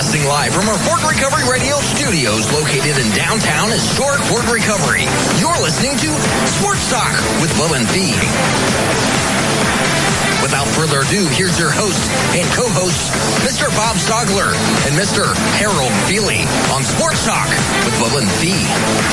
Broadcasting live from our Fort Recovery Radio studios located in downtown historic Fort Recovery. You're listening to Sports Talk with Will and Fee. Without further ado, here's your host and co-host, Mr. Bob Stogler and Mr. Harold Feely on Sports Talk with Will and Fee.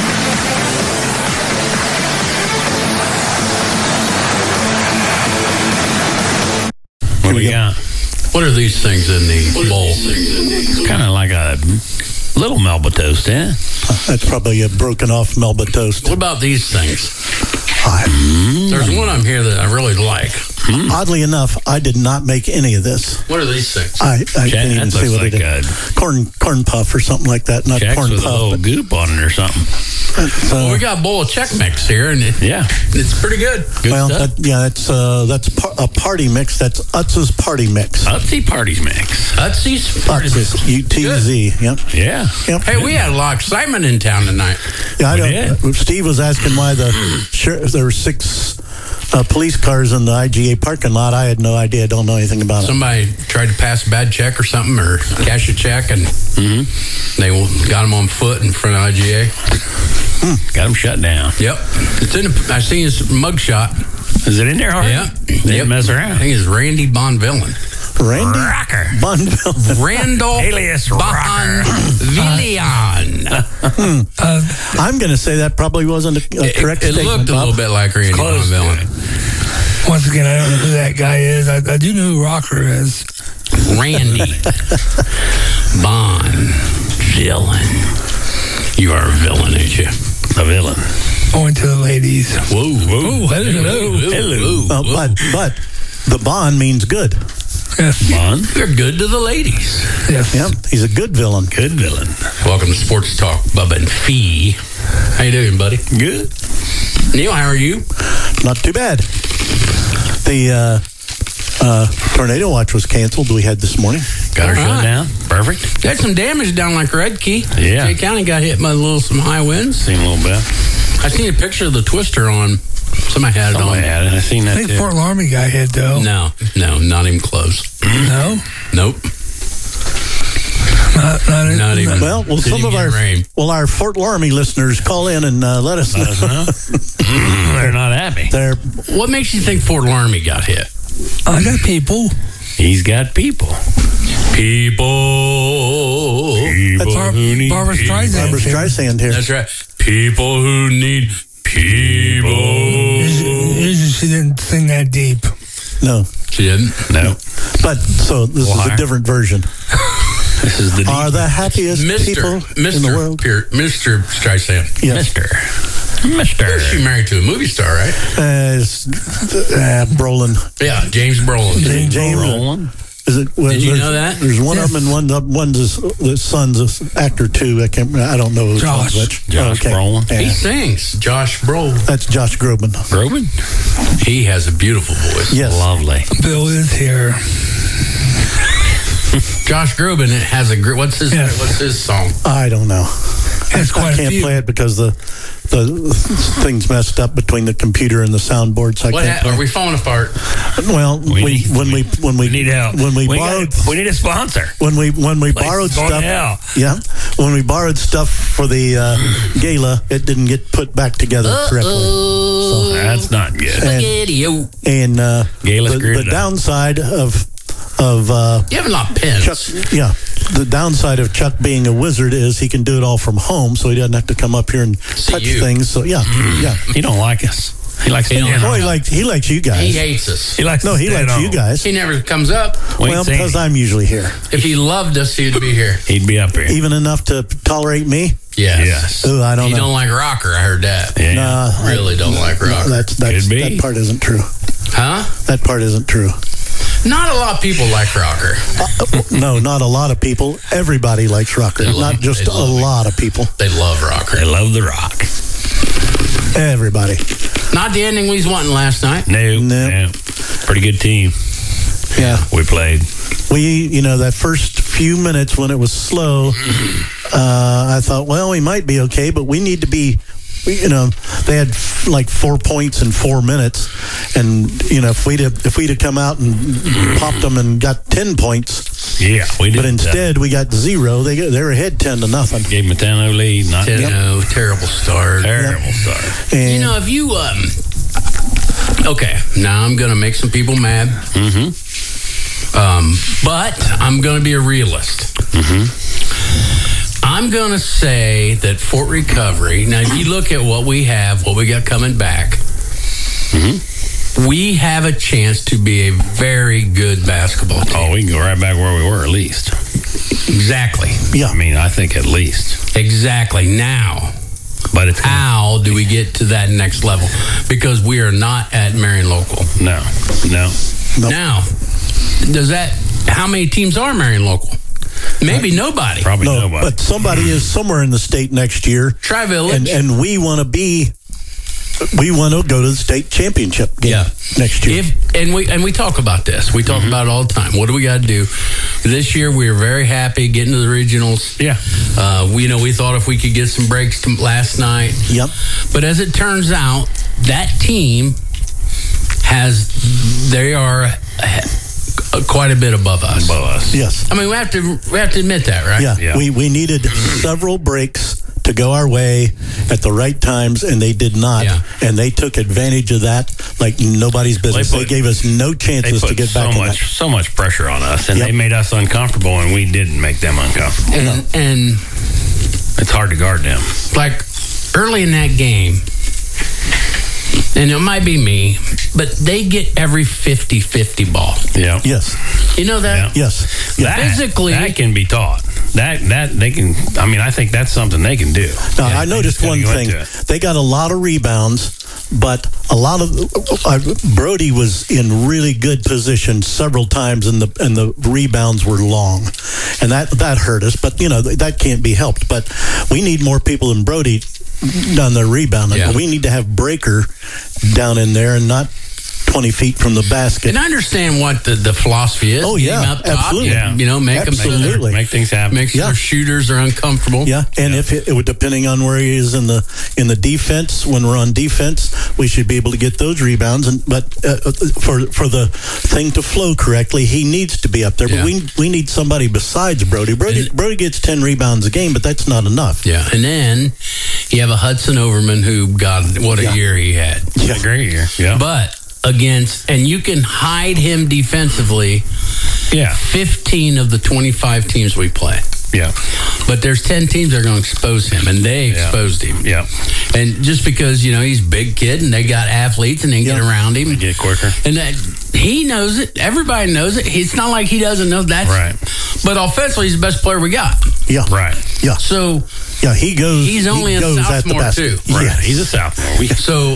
What do we got? What are these things in the bowl? It's kind of like a little Melba toast, eh? That's probably a broken off Melba toast. What about these things? There's one on here that I really like. Oddly enough, I did not make any of this. What are these things? I can't even see what like it is. Corn puff or something like that. Not Chex corn with puff. a little goop on it or something. Well, we got a bowl of Chex Mix here, and it's pretty good. Well, stuff. that's a party mix. That's Utz's party mix. Utsy Parties Mix. Utsy's party mix. UTZ. Yep. Yeah. Yep. Hey, we had a lot of excitement in town tonight. Yeah, We did. Steve was asking why there were 6 police cars in the IGA parking lot. I had no idea. Don't know anything about it. Somebody tried to pass a bad check or something, or cash a check, and they got them on foot in front of IGA. Got them shut down. Yep. It's in. I seen his mugshot. Is it in there, Harvey? Yeah. They didn't mess I around. think it's Randy Bonvillain. Randy Rocker. Bonville. Randall Alias Rocker. Bonvillian. I'm going to say that probably wasn't a correct It statement. looked a Bob. little bit like Randy Close to Bonvillain. Once again, I don't know who that guy is. I do know who Rocker is. Randy Bonvillain. You are a villain, ain't you? A villain. Going to the ladies. Whoa, whoa, hello. hello. But the bond means good. Yes. Bond. You're good to the ladies. Yes. Yep, he's a good villain. Good villain. Welcome to Sports Talk, Bubba and Fee. How you doing, buddy? Good. Neil, how are you? Not too bad. The tornado watch was canceled. We had this morning. Got her All shut right. down. Perfect. Got some damage down like Red Key. Yeah. Jay County got hit by some high winds. Seen a little bit. I seen a picture of the twister on. Somebody had it Somebody on. had it. I seen I that think too. Fort Laramie got hit, though. No, not even close. No? Nope. Not even. Well, Didn't some of get rain. our Fort Laramie listeners call in and let us know. They're not happy. They're What makes you think Fort Laramie got hit? I got people. He's got people. People. Barbara Streisand. Barbara Streisand here. That's right. People who need people. Usually she didn't sing that deep. No, She didn't. No. but so this is Why? a different version. This is the Are the happiest people in the world? Mr. Streisand. Yes. Mister. She married to a movie star, right? Brolin. Yeah, James Brolin. James Rolling. Is it? Well, Did you there's- know that? There's one of them, and one's the son's an actor too. I don't know who's Josh. which. Josh Brolin. Yeah. He sings. Josh Brolin. That's Josh Groban. Groban? He has a beautiful voice. Yes. Lovely. Bill is here. Josh Groban has a what's his song? I don't know. Has I quite a can't few. play it because the thing's messed up between the computer and the soundboard, so I What can't play. are we falling apart? Well, when we need help. when we borrowed we need a sponsor. when we borrowed going stuff. to hell. Yeah, when we borrowed stuff for the gala, it didn't get put back together correctly. So, That's not good. Spaghetti-o. and Gala screwed the it up. downside of You have a lot of pins. Chuck, the downside of Chuck being a wizard is he can do it all from home, so he doesn't have to come up here and touch you. things. So yeah. He don't like us. He likes He don't to Oh, he likes you guys. He hates us. He likes No, he likes you guys. He never comes up. Well, because I'm usually here, If he loved us, he'd be here. He'd be up here. even enough to tolerate me. Yes. Oh, I don't He know. don't like rocker. I heard that. Yeah. Nah, Really don't like rocker. That's Could be. that part isn't true. Huh? That part isn't true. Not a lot of people like rocker. No, not a lot of people. Everybody likes rocker. They love Not it. just They a love it. lot of people. They love rocker. They love the rock. Everybody. Not the ending we was wanting last night. No. Pretty good team. Yeah. We played. That first few minutes when it was slow, I thought, well, we might be okay, but we need to be, they had like 4 points in 4 minutes. And, if we'd have come out and popped them and got 10 points, Yeah, we did. But instead, we got 0. They're ahead 10-0. Gave them a 10-0 lead. Not 10-0, terrible start. terrible start. And You know, if you okay, now I'm going to make some people mad. But I'm going to be a realist. I'm going to say that Fort Recovery, now if you look at what we have, what we got coming back, we have a chance to be a very good basketball team. Oh, we can go right back where we were at least. Exactly. yeah, I mean, I think at least. Exactly. Now, But it's how do we get to that next level? Because we are not at Marion Local. no. Now, how many teams are Marion Local? Maybe nobody. Probably no, nobody. but somebody is somewhere in the state next year. Tri-Village. And we want to go to the state championship game next year. And we talk about this. We talk about it all the time. What do we got to do? This year we were very happy getting to the regionals. Yeah. We thought if we could get some breaks last night. Yep. But as it turns out, that team they are quite a bit above us. Yes. I mean, we have to admit that, right? Yeah. We needed several breaks to go our way at the right times, and they did not. Yeah. And they took advantage of that like nobody's business. They gave us no They chances put to get back in that. so much pressure on us, and Yep. they made us uncomfortable, and we didn't make them uncomfortable. And It's hard to guard them. like early in that game, and it might be me, but they get every 50-50 ball. Yeah. Yes. You know that? Yeah. Yes. That, Physically- that can be taught. That they can. I mean, I think that's something they can do. Now, I noticed just gotta one go thing. into it. They got a lot of rebounds, but a lot of Brody was in really good position several times, and the rebounds were long, and that hurt us. But that can't be helped. But we need more people than Brody down there rebounding. Yeah. We need to have Breaker down in there and not 20 feet from the basket. And I understand what the philosophy is. Oh, Get yeah, him up top, absolutely. Yeah. Make them Absolutely. Make things happen. make sure Yeah. shooters are uncomfortable. Yeah, and if it would, depending on where he is in the defense, when we're on defense, we should be able to get those rebounds. But for the thing to flow correctly, he needs to be up there. Yeah. But we need somebody besides Brody. Brody gets 10 rebounds a game, but that's not enough. Yeah, and then you have a Hudson Overman who, God, what a Yeah. year he had. Yeah. Great year. Yeah. But and you can hide him defensively. Yeah. 15 of the 25 teams we play. Yeah. But there's 10 teams that are going to expose him, and they exposed him. Yeah. And just because, he's a big kid and they got athletes and they get around him. Get quicker. And that he knows it. Everybody knows it. It's not like he doesn't know that. Right. But offensively, he's the best player we got. Yeah, Right. yeah, So yeah. He goes. He's only he a goes at the sophomore, basket. too. Right. Yeah. He's a sophomore. So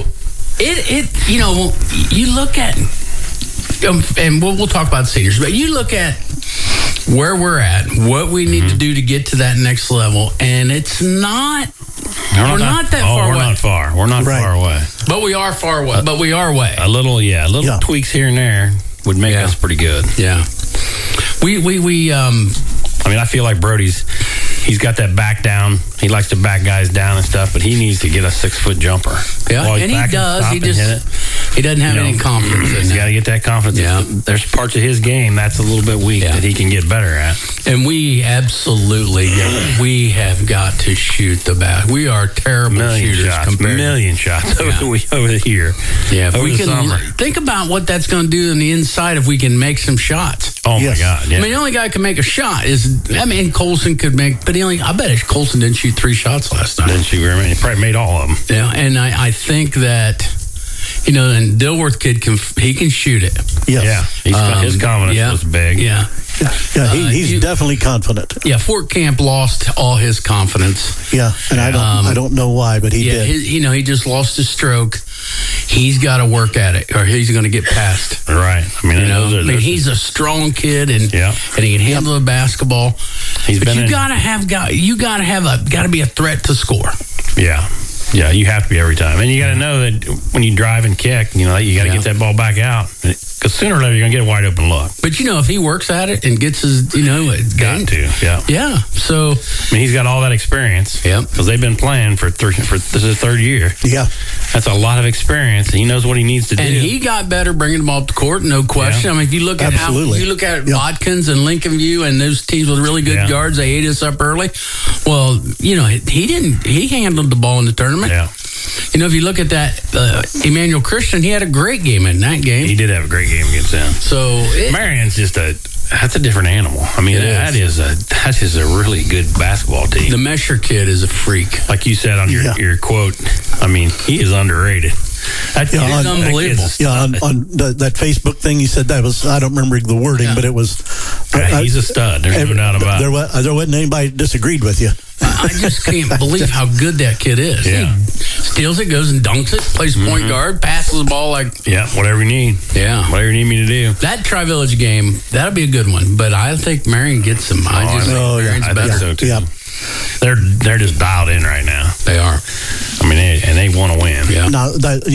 you look at, and we'll talk about seniors, but you look at where we're at, what we need to do to get to that next level, and it's not. We're not that far we're away. not far. We're not Right. far away. But we are far away. But we are away. A little Yeah. tweaks here and there would make us pretty good. Yeah. We I mean, I feel like he's got that back down. He likes to back guys down and stuff, but he needs to get a 6-foot jumper. Yeah, While he's and he back does. stop He and hit it. he doesn't have any confidence in He's got that. to get that confidence. Yeah. There's parts of his game that's a little bit weak that he can get better at. And we absolutely we have got to shoot the bat. We are terrible shooters compared. Million shots over the year. Yeah, if over we the can summer. think about what that's going to do on the inside if we can make some shots. Oh Yes. my God! Yeah. I mean, the only guy who can make a shot is, Colson could make, but I bet Colson didn't shoot 3 shots last night. Didn't shoot very many. He probably made all of them. Yeah, and I think that, and Dilworth kid can shoot it. Yes. Yeah, his confidence was big. Yeah. Yeah, he's definitely confident. Yeah, Fort Camp lost all his confidence. Yeah, and I don't know why, but he did. He just lost his stroke. He's got to work at it, or he's going to get past. Right. I mean, He's a strong kid, and he can handle the basketball. He's but been you got to be a threat to score. Yeah. Yeah, you have to be every time. And you got to know that when you drive and kick, you got to get that ball back out. Because sooner or later, you're going to get a wide open look. But, if he works at it and gets his, got to, yeah. Yeah. So, he's got all that experience. Yep. Because they've been playing for this is his third year. Yeah. That's a lot of experience. And he knows what he needs to do. And he got better bringing the ball up the court, no question. Yeah. If you look at Watkins and Lincoln View and those teams with really good guards, they ate us up early. Well, he handled the ball in the tournament. Yeah. If you look at that, Emmanuel Christian, he had a great game in that game. He did have a great game against them. So Marion's just that's a different animal. That is a really good basketball team. The Mesher kid is a freak. Like you said on your quote, he is underrated. That kid is unbelievable. On that Facebook thing, he said that was, I don't remember the wording, but it was... he's a stud. There's no doubt about it. There wasn't anybody disagreed with you. I just can't believe how good that kid is. Yeah. He steals it, goes and dunks it, plays point guard, passes the ball like... Yeah, whatever you need. Yeah. Whatever you need me to do. That Tri-Village game, that'll be a good one. But I think Marion gets him. I think so too. Yeah. They're just dialed in right now. They are. They want to win. Yeah. Now,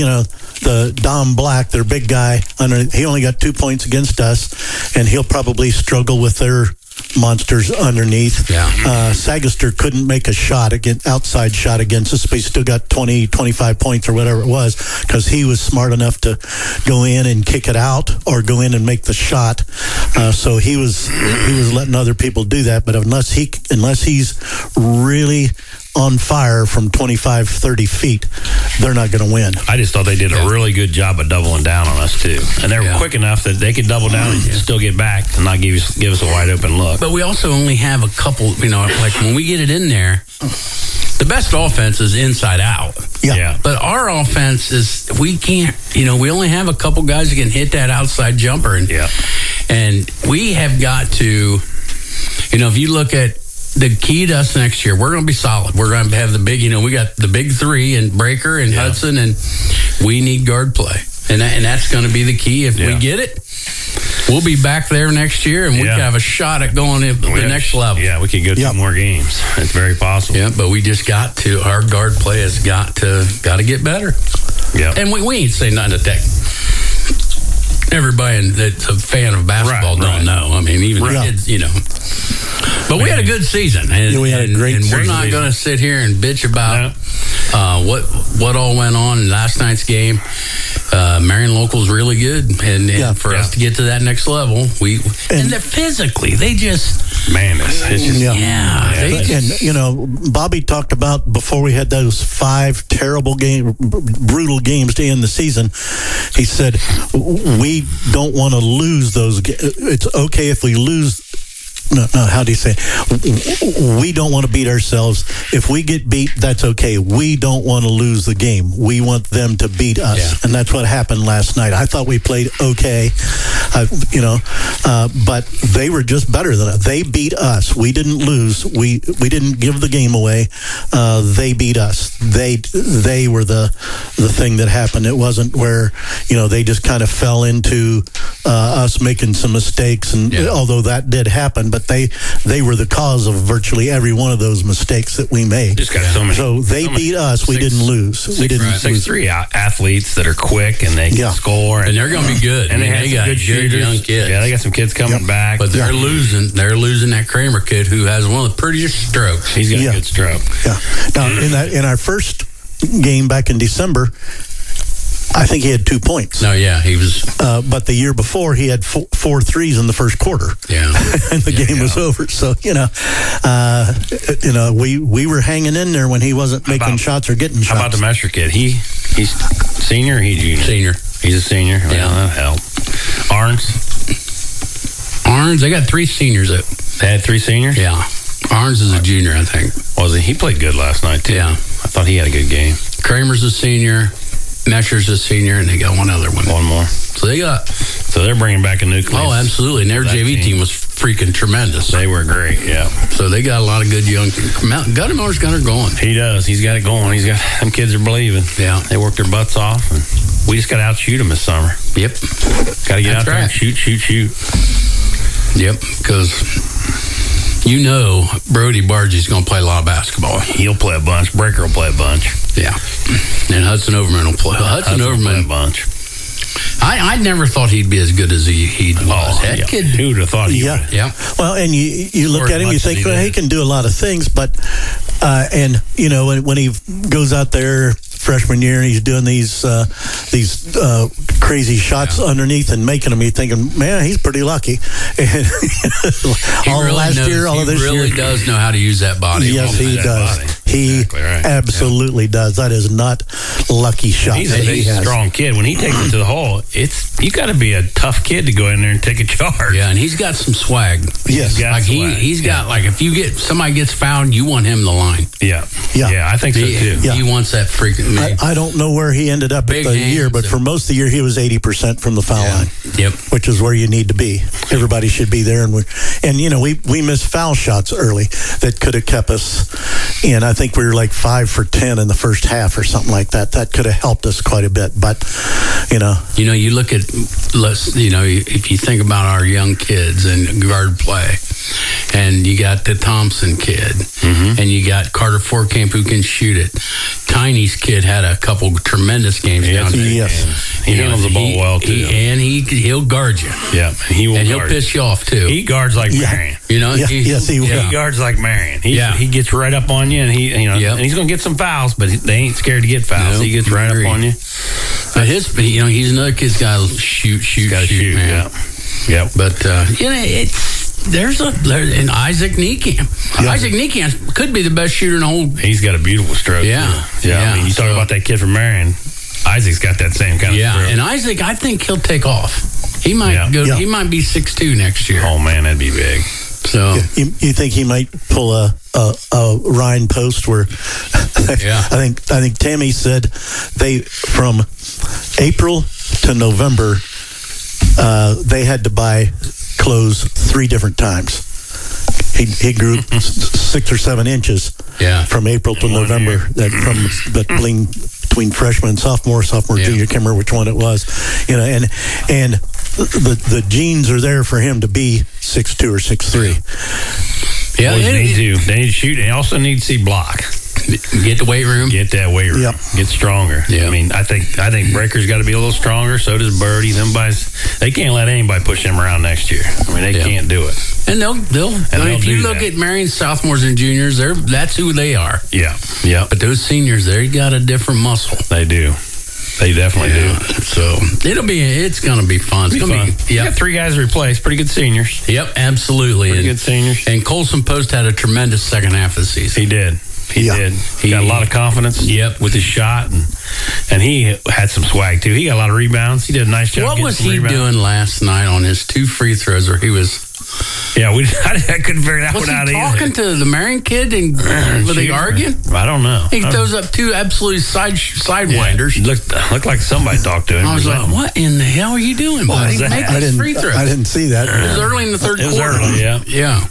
the Dom Black, their big guy, he only got 2 points against us, and he'll probably struggle with their monsters underneath. Yeah. Sagaster couldn't make a outside shot against us, but he still got 20, 25 points or whatever it was, because he was smart enough to go in and kick it out or go in and make the shot. So he was letting other people do that, but unless he's really on fire from 25, 30 feet, they're not going to win. I just thought they did a really good job of doubling down on us, too. And they were quick enough that they could double down and still get back and not give us a wide open look. But we also only have a couple, like when we get it in there, the best offense is inside out. Yeah. But our offense is, we can't, we only have a couple guys that can hit that outside jumper. And we have got to, if you look at the key to us next year, we're going to be solid. We're going to have the big, we got the big three and Breaker and Hudson, and we need guard play. And that's going to be the key. If we get it, we'll be back there next year, and we can have a shot at going to the next level. Yeah, we can go 2 more games. It's very possible. Yeah, but we just our guard play has got to get better. Yeah. And we ain't saying nothing to tech. Everybody that's a fan of basketball don't know. Even kids, But we had a good season. And, we had a great season. We're not going to sit here and bitch about what all went on in last night's game. Marion Local's really good. And for us to get to that next level, and they're physically, they just... Man, it's just... And Bobby talked about before we had those 5 terrible brutal games to end the season, he said, we don't want to lose those. It's okay if we lose. No, how do you say it? We don't want to beat ourselves. If we get beat, that's okay. We don't want to lose the game. We want them to beat us. Yeah. And that's what happened last night. I thought we played okay, but they were just better than us. They beat us. We didn't lose. We didn't give the game away. They beat us. They were the thing that happened. It wasn't where, they just kind of fell into us making some mistakes, and although that did happen, but they were the cause of virtually every one of those mistakes that we made. Just got so many. So they beat us. We didn't lose. We didn't lose. 6'3" athletes that are quick and they can score, and they're going to be good. And they got good young kids. Yeah, they got some kids coming back, but they're losing. They're losing that Kramer kid who has one of the prettiest strokes. He's got a good stroke. Yeah. Now in our first game back in December, I think he had 2 points. No, he was. But the year before, he had 4 threes in the first quarter. Yeah, and the game was over. So we were hanging in there when he wasn't making shots or getting shots. How about the Mesher kid? He's senior. Or he's junior. Senior. He's a senior. Yeah, that helped. Arns. They got 3 seniors. They had 3 seniors. Yeah. Arns is a junior, I think. Was he? He played good last night too. Yeah, I thought he had a good game. Kramer's a senior. Mesher's a senior, and they got one other one. One more. So they're bringing back a nucleus. Oh, absolutely. And their JV team was freaking tremendous. They were great, yeah. So they got a lot of good young... Gunnermore's got her going. He does. He's got it going. Them kids are believing. Yeah. They work their butts off, and we just got to outshoot them this summer. Yep. Got to get out there and shoot. Yep, because... Brody Bargie's going to play a lot of basketball. He'll play a bunch. Breaker will play a bunch. Yeah. And Hudson Overman will play. Hudson Overman a bunch. I never thought he'd be as good as he was. That kid. Who would have thought he would? Yeah. Well, and you look at him, you think, well, he can do a lot of things, but and you know when he goes out there freshman year and he's doing these crazy shots underneath and making them, you're thinking, man, he's pretty lucky. And all of this year, he really does know how to use that body. Yes, he does. He absolutely does. That is not lucky shot. He's a big, strong kid. When he takes it to the hole, you got to be a tough kid to go in there and take a charge. Yeah, and he's got some swag. Yes, he's got like if somebody gets fouled, you want him the line. Yeah, I think so too. He wants that freaking. I don't know where he ended up at the year, but for most of the year he was 80% from the foul line. Yep, which is where you need to be. Everybody should be there, and you know we missed foul shots early that could have kept us in. I think we were like 5 for 10 in the first half or something like that. That could have helped us quite a bit, but you look at if you think about our young kids and guard play, and you got the Thompson kid, and you got Carter Forkamp who can shoot it. Tiny's kid had a couple tremendous games down there. Yes, he handles the ball well too, he'll guard you. Yeah, he'll piss you off too. He guards like Marion. He will. He guards like Marion. He gets right up on you, and and he's going to get some fouls, but they ain't scared to get fouls. Nope, he gets right up on you. But he's another kid's got to shoot, man. Yeah. But there's Isaac Niekamp. Yeah. Isaac Niekamp could be the best shooter in the whole. He's got a beautiful stroke. Yeah. I mean, you talk about that kid from Marion. Isaac's got that same kind of stroke. And Isaac, I think he'll take off. He might go. He might be 6'2" next year. Oh man, that'd be big. So you think he might pull a Ryan Post where? I think Tammy said they from April to November they had to buy clothes 3 different times. He grew 6 or 7 inches from April to November. Between freshman and sophomore, junior, can't remember which one it was. And the genes are there for him to be 6'2" or 6'3". Yeah, they need to shoot. They also need to see block. Get the weight room. Get that weight room. Yep. Get stronger. Yeah. I mean, I think Breaker's got to be a little stronger. So does Birdie. Them guys, they can't let anybody push them around next year. I mean, they can't do it. And if you look at Marion's sophomores and juniors, that's who they are. Yeah. But those seniors, they got a different muscle. They do. They definitely do. So it's going to be fun. You got 3 guys to replace. Pretty good seniors. Yep, absolutely. Pretty good seniors. And Colson Post had a tremendous second half of the season. He did. He did. He got a lot of confidence with his shot, and he had some swag, too. He got a lot of rebounds. He did a nice job. What was he doing last night on his 2 free throws where he was... Yeah, I couldn't figure that one out either. Was he talking to the Marion kid and were they arguing? I don't know. He throws up 2 absolute sidewinders. Looked like somebody talked to him. I was like, what in the hell are you doing, buddy? Make these free throws. I didn't see that. It was early in the third quarter. It was early, yeah.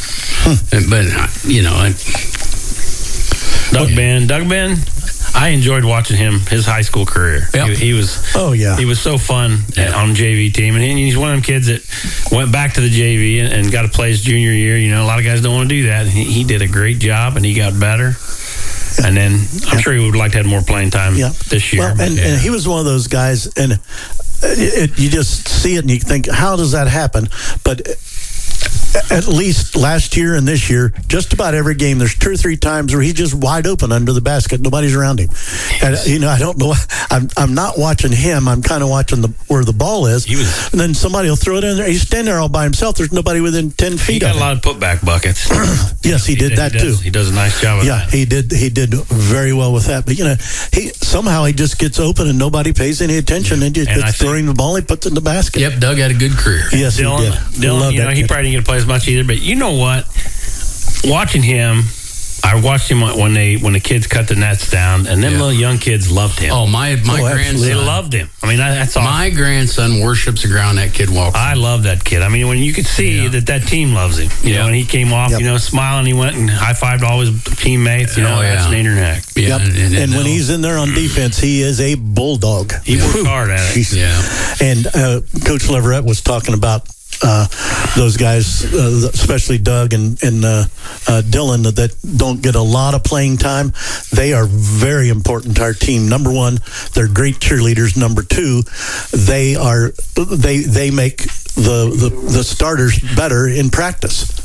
But, Doug Ben, I enjoyed watching him, his high school career. Yep. He was he was so fun on JV team. And he's one of them kids that went back to the JV and got to play his junior year. A lot of guys don't want to do that. He did a great job, and he got better. And then I'm sure he would like to have more playing time this year. Well, and he was one of those guys, and you just see it and you think, how does that happen? But at least last year and this year, just about every game, there's 2 or 3 times where he's just wide open under the basket. Nobody's around him. And, I don't know. I'm not watching him. I'm kind of watching where the ball is. And then somebody will throw it in there. He's standing there all by himself. There's nobody within 10 feet of him. He got a lot of putback buckets. Yes, he did that too. He does a nice job of that. He did very well with that. But, he just gets open and nobody pays any attention. And just throwing the ball, he puts it in the basket. Yep, Doug had a good career. Yes, he did. Dylan, he probably didn't get to play as much either, but you know what? Watching him, I watched him when the kids cut the nets down, and them little young kids loved him. Oh, my grandson. They loved him. I mean, that's awesome. My grandson worships the ground that kid walks. I love that kid. I mean, when you could see that team loves him. And he came off, smiling. He went and high-fived all his teammates. That's neat neck. Yep. And when he's in there on defense, he is a bulldog. He works hard at it. And Coach Leverett was talking about those guys, especially Doug and Dylan, that don't get a lot of playing time. They are very important to our team. Number one, they're great cheerleaders. Number two, they make the starters better in practice.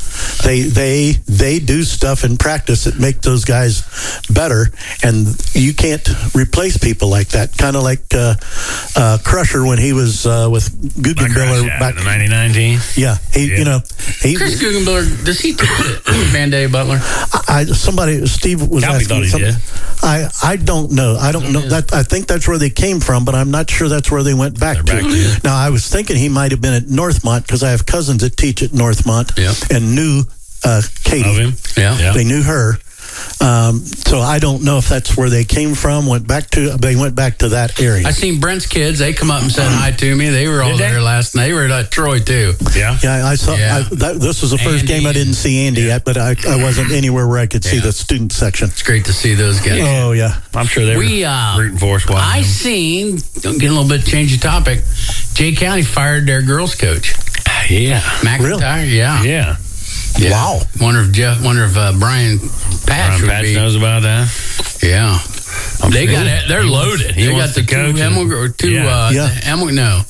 They do stuff in practice that make those guys better, and you can't replace people like that. Kind of like Crusher when he was with Guggenbiller back in the 99 team. Yeah, Chris Guggenbiller, does he take Van Day Butler? Steve was asking something. I don't know. I don't know that. I think that's where they came from, but I'm not sure that's where they went back to. Now, I was thinking he might have been at Northmont because I have cousins that teach at Northmont and knew Katie. Of him. Yeah. They knew her. So I don't know if that's where they came from. They went back to that area. I seen Brent's kids. They come up and said hi to me. They were all there last night. They were at Troy too. Yeah, I saw. Yeah. This was the first game I didn't see Andy at, but I wasn't anywhere where I could see the student section. It's great to see those guys. Oh yeah, I'm sure they were rooting for us. I seen. Getting a little bit change of topic. Jay County fired their girls coach. Yeah, McIntyre. Really? Yeah. Wow. Wonder if Brian Patch knows about that. Yeah. They're loaded. They got the two Hemmelgarn. No.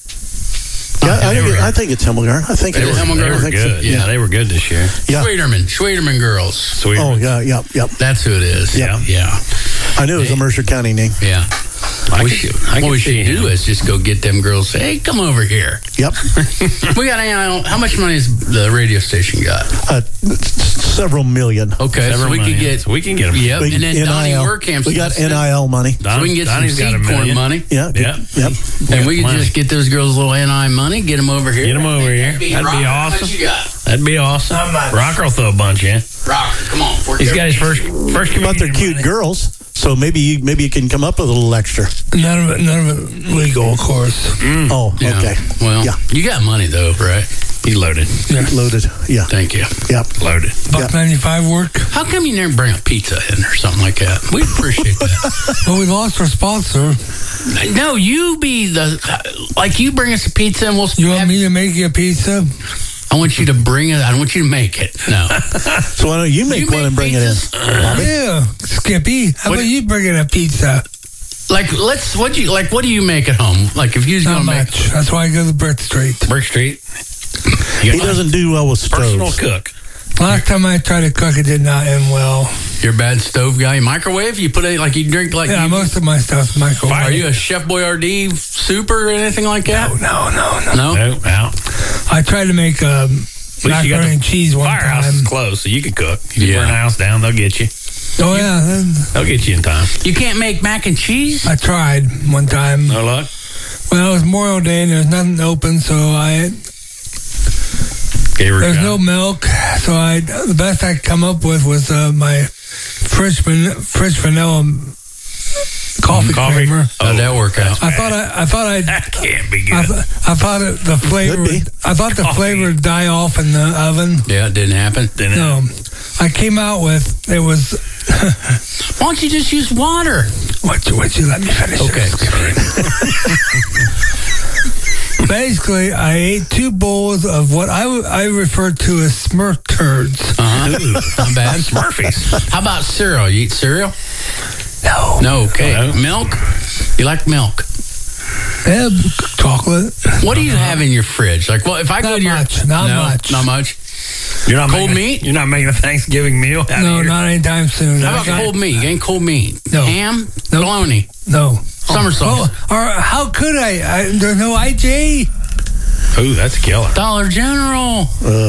I think it's Hemmelgarn. I think they were good. Yeah, they were good this year. Yeah. Schwederman girls. Oh yeah. That's who it is. Yeah. I knew it was a Mercer County name. Yeah. What we should do is just go get them girls. Say, hey, come over here. Yep. We got how much money has the radio station got? Several million. Okay, so we can get them. Yep. And then Donnie Werkamp. We got NIL money. So we can get some seed corn money. Yeah. Yep. And we can just get those girls a little NI money. Get them over here. That'd be awesome. What you got? That'd be awesome. Rocker will throw a bunch in. Rocker, come on. He's got his first community. But they're cute girls. So maybe you can come up with a little extra. None of it legal, of course. Oh, okay. Well, you got money though, right? He's loaded. Yeah. Loaded. Yeah. Thank you. Yep. Loaded. $1.95 work. How come you never bring a pizza in or something like that? We appreciate that. Well, we lost our sponsor. No, you bring us a pizza and we'll. You want me to make you a pizza? I want you to bring it. I don't want you to make it. No. So why don't you make one and bring pizzas? it in? Yeah, Skippy. How about you bring in a pizza? What do you make at home? Like if you're Not going to make. much. That's why I go to Brick Street. Brick Street. He doesn't do well with stoves. Personal cook. Last time I tried to cook, it did not end well. You're a bad stove guy. Microwave? You put it like you drink like. Yeah, most of my stuff's microwave. Are you a Chef Boyardee super or anything like that? No. I tried to make macaroni and cheese one time. Firehouse is closed, so you can cook. You burn a house down, they'll get you. Oh yeah, they'll get you in time. You can't make mac and cheese? I tried one time. No luck. Well, it was Memorial Day and there's nothing open, so there's no milk, so the best I could come up with was my French vanilla coffee creamer. Oh, that work out. I thought that can't be good. I thought the flavor would die off in the oven. Yeah, it didn't happen. No, I came out with it was. Why don't you just use water? What you let me finish? Okay, sorry. Basically, I ate 2 bowls of what I refer to as Smurf turds. Not bad. Smurfies. How about cereal? You eat cereal? No. Okay. Milk? You like milk? Yeah, chocolate. What do you have in your fridge? Like, well, if I go to your... Not much. You're not cold meat? You're not making a Thanksgiving meal? No, not anytime soon. How about cold meat? You ain't cold meat? No. Ham? No. Bologna? No. Summer sauce? Or how could I? There's no IJ? Ooh, that's a killer. Dollar General.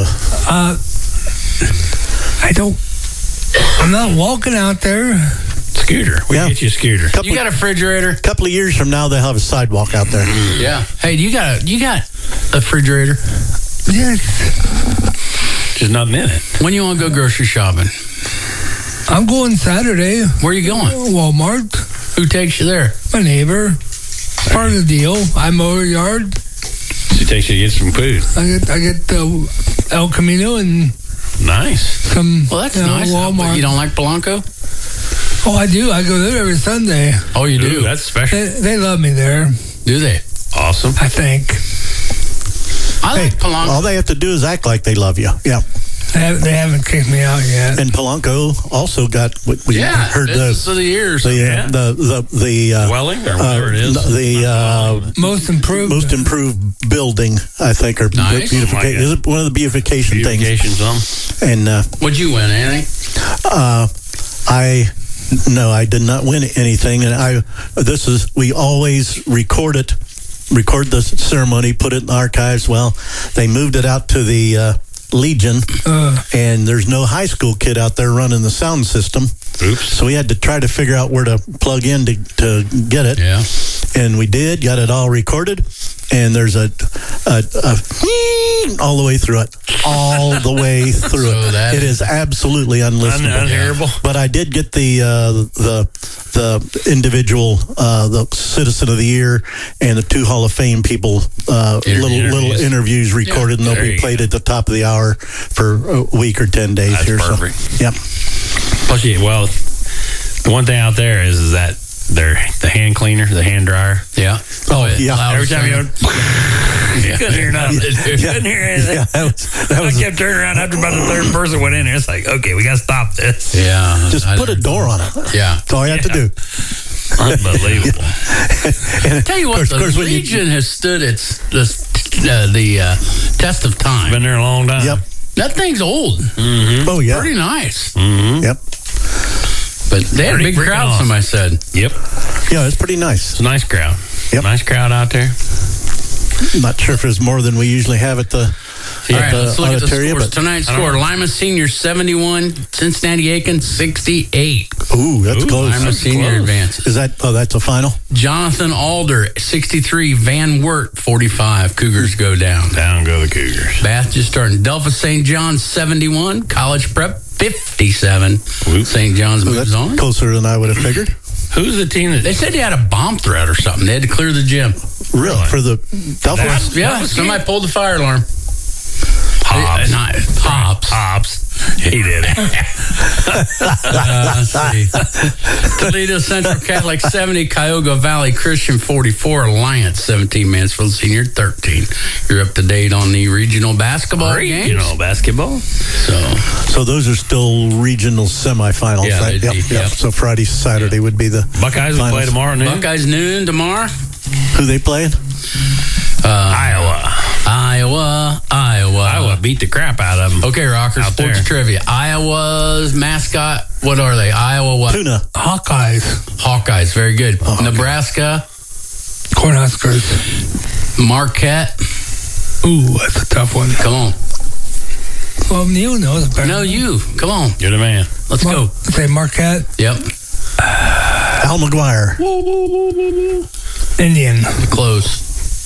I'm not walking out there. Scooter. We get you a scooter. You got a refrigerator? A couple of years from now, they'll have a sidewalk out there. Yeah. Hey, you got a refrigerator? Yes. Just nothing in it. When you want to go grocery shopping? I'm going Saturday. Where are you going? Walmart. Who takes you there? My neighbor. Part of the deal. I mow her yard. She takes you to get some food. I get El Camino and nice. Some. Well, that's nice. Walmart. You don't like Polanco? Oh, I do. I go there every Sunday. Oh, you do? Ooh, that's special. They love me there. Do they? Awesome. I think. I like Polanco. All they have to do is act like they love you. Yeah. They haven't kicked me out yet. And Polanco also got what we heard business of the year. The Welling or whatever it is. The most improved building, I think, or Nice. beautification. Is it one of the beautification things? And what'd you win, Anthony? I did not win anything, and we always record the ceremony, put it in the archives. Well, they moved it out to the Legion, and there's no high school kid out there running the sound system. Oops. So we had to try to figure out where to plug in to get it. Yeah. And we did, got it all recorded, and there's a all the way through it. All the way through So it. It is absolutely unlistenable. Unhearable. But I did get the individual, the Citizen of the Year, and the 2 Hall of Fame people little interviews recorded, and they'll be played at the top of the hour for a week or 10 days. That's here. perfect. So, yep. Plus, the one thing out there is that the hand cleaner, the hand dryer. Yeah. Oh, yeah. Every time you couldn't hear nothing. Couldn't hear anything. Yeah, that was I kept turning around after about the third person went in there. It's like, okay, we got to stop this. Yeah. just put a door on it. Yeah. That's all you have to do. Unbelievable. Tell you what, the Legion has stood the test of time. Been there a long time. Yep. That thing's old. Mm-hmm. Oh, yeah. Pretty nice. Mm-hmm. Yep. But they had a big crowd, awesome. somebody said. Yep. Yeah, it's pretty nice. It's a nice crowd. Yep. Nice crowd out there. Not sure if there's more than we usually have at the All right, let's look at the auditorium, scores. but- Tonight's score, Lima Senior 71, Cincinnati Aiken 68. Ooh, that's close. Lima Senior close. advances. Is that? Oh, that's a final. Jonathan Alder 63, Van Wert 45. Cougars go down. Down go the Cougars. Bath just starting. Delphi St. John's 71, College Prep 57. St. John's Oh, moves that's on. closer than I would have figured. Who's the team that They said they had a bomb threat or something. They had to clear the gym. Really? For the Dolphins? Yeah, somebody pulled the fire alarm. Hobbs? Hobbs. He did it. Let's see. Toledo Central Catholic 70, Cuyahoga Valley Christian 44, Alliance 17, Mansfield Senior 13. You're up to date on the regional basketball games. Regional basketball. So those are still regional semifinals, Yeah, right? they'd be, Yep. So Friday, Saturday would be the Buckeyes will play finals. tomorrow noon. Buckeyes noon tomorrow. Who they playing? Iowa. Iowa beat the crap out of them. Okay, Rockers, Out sports there. trivia. Iowa's mascot, what are they? Iowa what? Tuna. Hawkeyes, Hawkeyes, very good. Nebraska, Cornhuskers. Marquette. Ooh, that's a tough one. Come on. Well, Neil knows better. No, you. Come on. You're the man. Let's go. Say Marquette, Yep. Al McGuire. Indian. Close.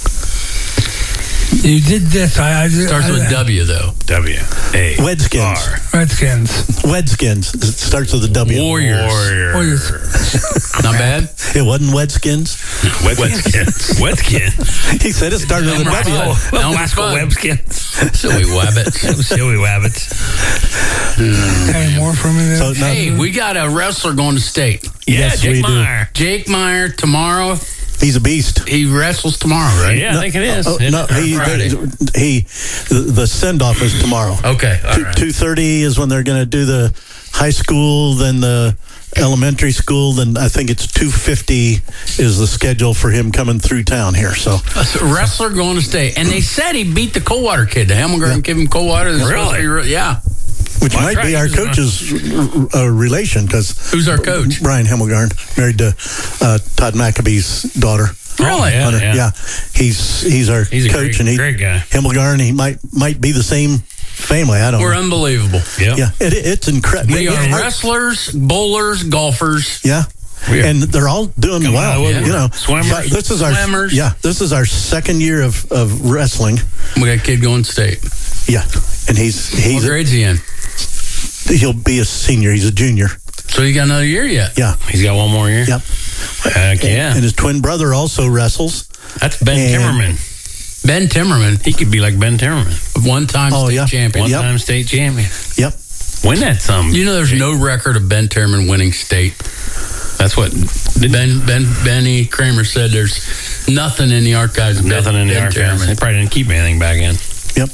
You did this. Starts with W, though. W-A. Wedskins. Redskins. Wedskins. It starts with a W. Warriors. Not bad. It wasn't Wedskins. Wetskins. He said it started with a W. Rascal Webskins. Silly wabbits. Silly wabbits. Any more from me there? So, no, Hey, we got a wrestler going to state. Yeah, Yes, we Jake do. Meyer. Jake Meyer tomorrow. he's a beast. He wrestles tomorrow, right? Yeah, I think it is. Oh, no, Friday. the send off is tomorrow. Okay. All right. 2:30 is when they're going to do the high school, then the elementary school. Then I think it's 2:50 is the schedule for him coming through town here. So A wrestler going to state. And they said he beat the Coldwater kid. The Hamilton gave him Coldwater. Really? Yeah. which Well, might that's be right. our He's coach's relation because Who's our coach? Brian Himmelgarn, married to Todd Maccabee's daughter. Really? Yeah, Hunter. yeah. He's our He's a coach, and great guy. Himmelgarn. He might be the same family. I don't We're know. unbelievable. Yep. Yeah, it's incredible. We are wrestlers, bowlers, golfers. Yeah. We are. And they're all doing Coming out well. of the You know, Swimmers. This is our Swimmers. This is our second year of wrestling. We got a kid going to state. Yeah, and What he's grade's he in? he'll be a senior. He's a junior. So you got another year yet? Yeah. He's got one more year? Yep. Heck yeah. And his twin brother also wrestles. That's Ben and- Timmerman. Ben Timmerman, He could be like Ben Timmerman. one-time Oh, state yeah. champion. Yep. One-time state champion. Yep. Win that some. You know there's no record of Ben Timmerman winning state. That's what Benny Kramer said there's nothing in the archives. Nothing in the archives. They probably didn't keep anything back in. Yep.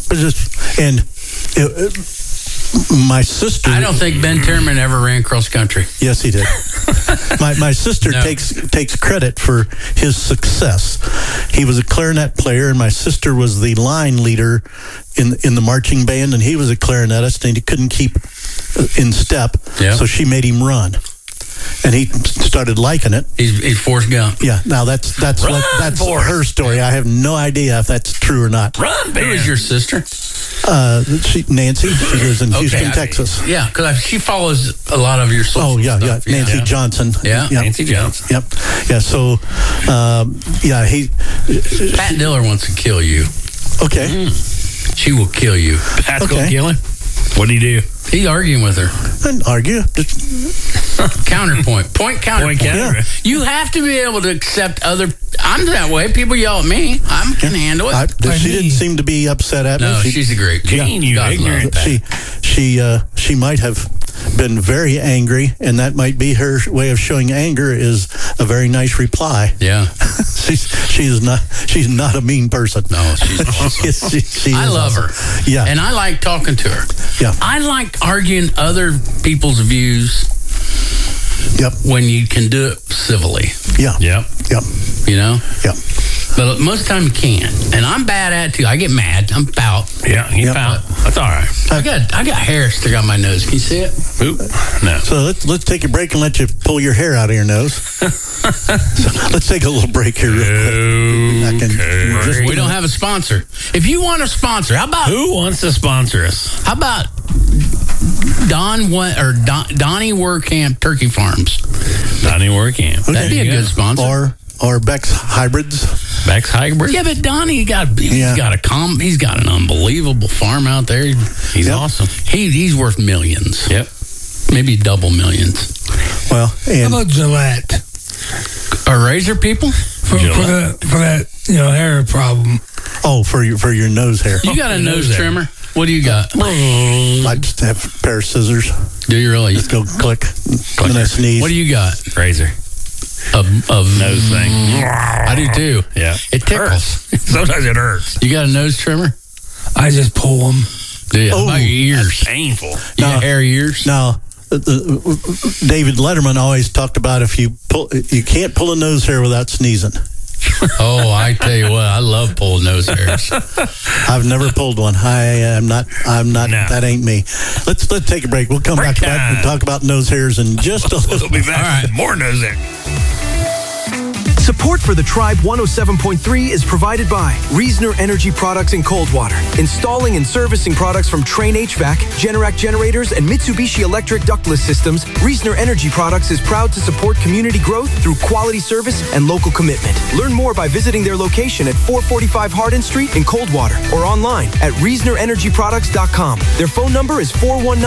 My sister. I don't think Ben Tierman ever ran cross country. Yes, he did. My sister takes credit for his success. He was a clarinet player, and my sister was the line leader in the marching band, and he was a clarinetist, and he couldn't keep in step, so she made him run. And he started liking it. He's Forrest Gump. Yeah. Now that's her story. I have no idea if that's true or not. Run, Ben. Who is your sister? Nancy. She lives in Houston, Texas. Yeah, because she follows a lot of your social stuff. Nancy Johnson. Yeah. Nancy Johnson. Yep. Yeah. So, Pat Diller wants to kill you. Okay. She will kill you. Pat's gonna kill him. What do you do? He's arguing with her. I didn't argue. Counterpoint. Point counterpoint. Yeah. You have to be able to accept other. I'm that way. People yell at me. I can handle it. She didn't seem to be upset at me. No, she's a great Gene, you ignorant. She might have been very angry, and that might be her way of showing anger is a very nice reply. Yeah. she's not a mean person. No, she's I love her. Yeah. And I like talking to her. Yeah. I like arguing other people's views. Yep. When you can do it civilly. Yeah. Yep. Yep. You know? Yep. But most of the time you can't. And I'm bad at it too. I get mad. I'm pout. Yeah, you pout. That's all right. I got hair stuck on my nose. Can you see it? Oop. No. So let's take a break and let you pull your hair out of your nose. So let's take a little break here real quick. We don't have a sponsor. If you want a sponsor, how about... Who wants to sponsor us? How about Donnie Werkamp Turkey Farms? Donnie Werkamp. Okay. That'd be a good sponsor. Or Beck's Hybrids. Beck's Hybrids? Yeah, but Donnie, he's got an unbelievable farm out there. He's awesome. He's worth millions. Yep. Maybe double millions. Well, how about Gillette? Or razor people? For that hair problem. Oh, for your nose hair. You got a nose trimmer? What do you got? I just have a pair of scissors. Do you really? Just go click. And I sneeze. What do you got? Razor. A nose thing. I do too. Yeah. It tickles. Sometimes it hurts. You got a nose trimmer? I just pull them. Do you? How about your ears? That's painful. You got hairy ears? Now, David Letterman always talked about you can't pull a nose hair without sneezing. Oh, I tell you what, I love pulling nose hairs. I've never pulled one. I'm not. No. That ain't me. Let's take a break. We'll come back and talk about nose hairs in just a little bit. We'll be back with more nose hair. Support for the Tribe 107.3 is provided by Reasoner Energy Products in Coldwater. Installing and servicing products from Train HVAC, Generac generators, and Mitsubishi electric ductless systems, Reasoner Energy Products is proud to support community growth through quality service and local commitment. Learn more by visiting their location at 445 Hardin Street in Coldwater or online at ReasonerEnergyProducts.com. Their phone number is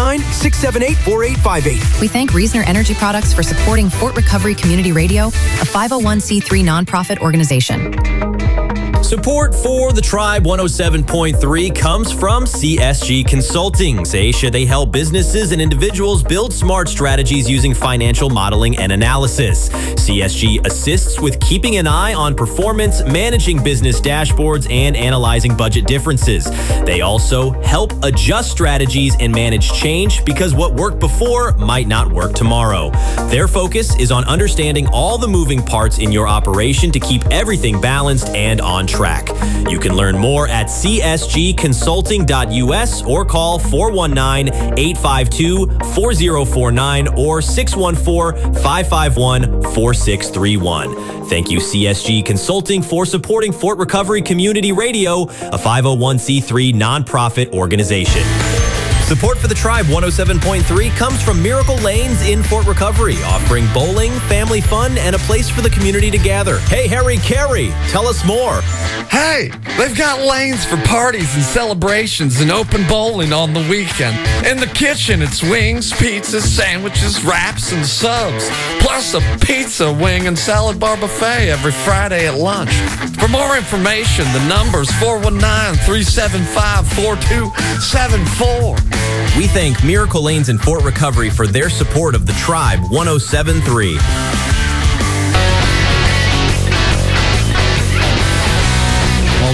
419-678-4858. We thank Reasoner Energy Products for supporting Fort Recovery Community Radio, a 501c3 nonprofit organization. Support for the Tribe 107.3 comes from CSG Consulting. Aisha, they help businesses and individuals build smart strategies using financial modeling and analysis. CSG assists with keeping an eye on performance, managing business dashboards, and analyzing budget differences. They also help adjust strategies and manage change because what worked before might not work tomorrow. Their focus is on understanding all the moving parts in your operation to keep everything balanced and on track. You can learn more at csgconsulting.us or call 419-852-4049 or 614-551-4631. Thank you, CSG Consulting, for supporting Fort Recovery Community Radio, a 501c3 nonprofit organization. Support for the Tribe 107.3 comes from Miracle Lanes in Fort Recovery, offering bowling, family fun, and a place for the community to gather. Hey, Harry Carey, tell us more. Hey, they've got lanes for parties and celebrations and open bowling on the weekend. In the kitchen, it's wings, pizzas, sandwiches, wraps, and subs. Plus a pizza, wing, and salad bar buffet every Friday at lunch. For more information, the number's 419-375-4274. We thank Miracle Lanes in Fort Recovery for their support of the Tribe 107.3.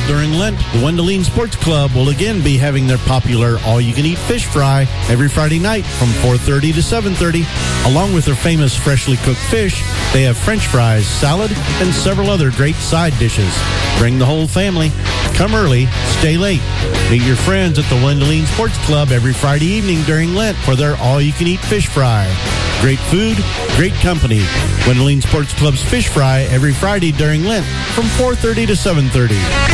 during Lent, the Wendelene Sports Club will again be having their popular all-you-can-eat fish fry every Friday night from 4:30 to 7:30. Along with their famous freshly cooked fish, they have French fries, salad, and several other great side dishes. Bring the whole family. Come early, stay late. Meet your friends at the Wendelene Sports Club every Friday evening during Lent for their all-you-can-eat fish fry. Great food, great company. Wendelene Sports Club's fish fry every Friday during Lent from 4:30 to 7:30.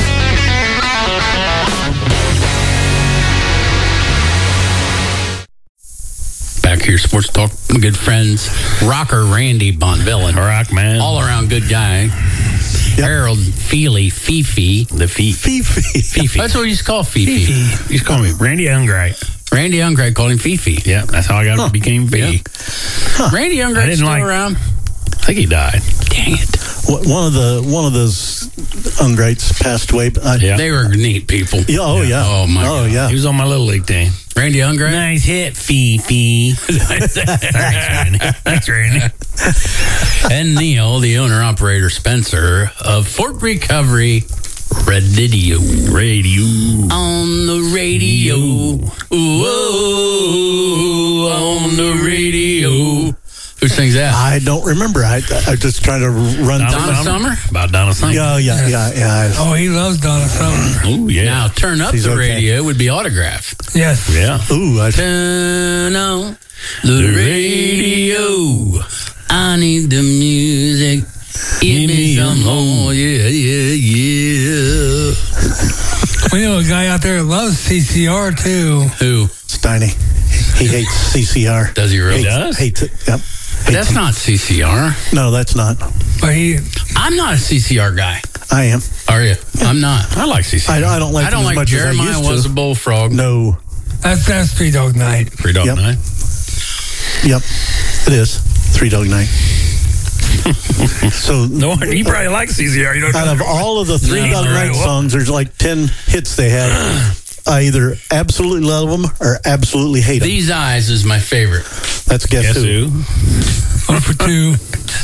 Back here, Sports Talk, my good friends, rocker Randy Bonvillain. Rock, man. All around good guy. Yep. Harold Feely, Fifi. The Fifi. Fifi. That's what you used to call Fifi. He used to call me Randy Ungrate. Randy Ungrate called him Fifi. Yeah, that's how I got became Fifi. Yeah. Huh. Randy Ungrate's still around. I think he died. Dang it. One of those Ungrates passed away. They were neat people. Yeah, Oh my God. Yeah. He was on my little league team. Randy Ungrate. Nice hit, Fifi. Thanks, Randy. And Neil, the owner-operator Spencer of Fort Recovery Radio. On the radio. Whoa, on the radio. Who sings that? I don't remember. I'm just trying to run Donna Summer? About Donna Summer. Yeah. Oh, he loves Donna Summer. Oh, yeah. Now, turn up the radio would be Autograph. Yes. Yeah. Ooh, Turn on the radio. I need the music. Give me some more. Yeah. We know a guy out there that loves CCR, too. Who? Steiny. He hates CCR. Does he really? Hates it. Yep. That's not CCR. No, that's not. But I'm not a CCR guy. I am. Are you? I'm not. I like CCR. I don't like. I don't them as like much Jeremiah as I used Was to. a Bullfrog. No. That's Three Dog Night. Three Dog Night. Yep, it is Three Dog Night. So no, you probably like CCR. You don't out of all of the Three Dog Night songs, there's like 10 hits they had. I either absolutely love them or absolutely hate them. These Eyes is my favorite. That's Guess Who. 1 for 2.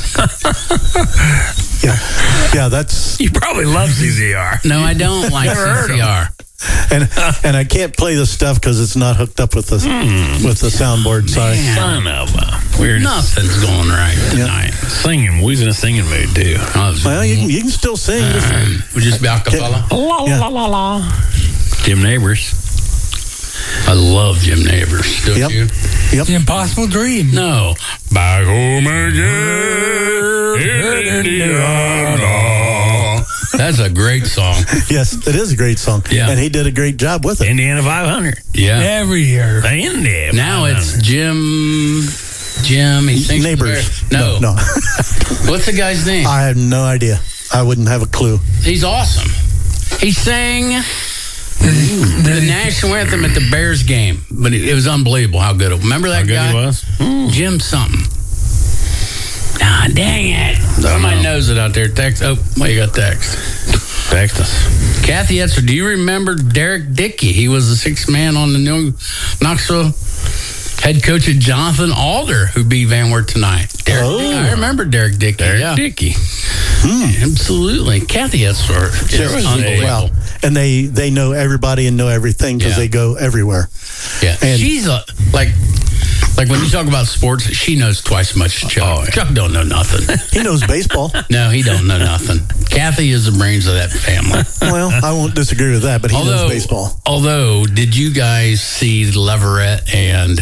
Yeah, that's. You probably love CCR. No, I don't like CCR. And I can't play the stuff because it's not hooked up with the soundboard. Sorry. Son of a weird. Nothing's going right tonight. Singing. We was in a singing mood too. Well, you can still sing. Would just be a cappella. La la la la. Jim Neighbors. I love Jim Neighbors. Don't you? Yep. The Impossible Dream. No. Back home again in Indiana. That's a great song. Yes, it is a great song. Yeah. And he did a great job with it. Indiana 500. Yeah. Every year. Indiana. Now it's Jim. He sings Neighbors. No. What's the guy's name? I have no idea. I wouldn't have a clue. He's awesome. He sang the national anthem at the Bears game, but it was unbelievable how good it was. Remember that guy? He was? Jim something. Ah, dang it. Somebody knows it out there. Text. Oh, well, you got text. Text us. Kathy Etzer, do you remember Derek Dickey? He was the sixth man on the new Knoxville. Head coach of Jonathan Alder, who beat Van Wert tonight. Derek Dickey. I remember Derek Dickey. Dickey. Absolutely. Kathy Etzer is unbelievable. Well, and they know everybody and know everything because they go everywhere. Yeah. And she's like when you talk about sports, she knows twice as much as Chuck. Chuck don't know nothing. He knows baseball. No, he don't know nothing. Kathy is the brains of that family. Well, I won't disagree with that, but he knows baseball. Although, did you guys see Leverett and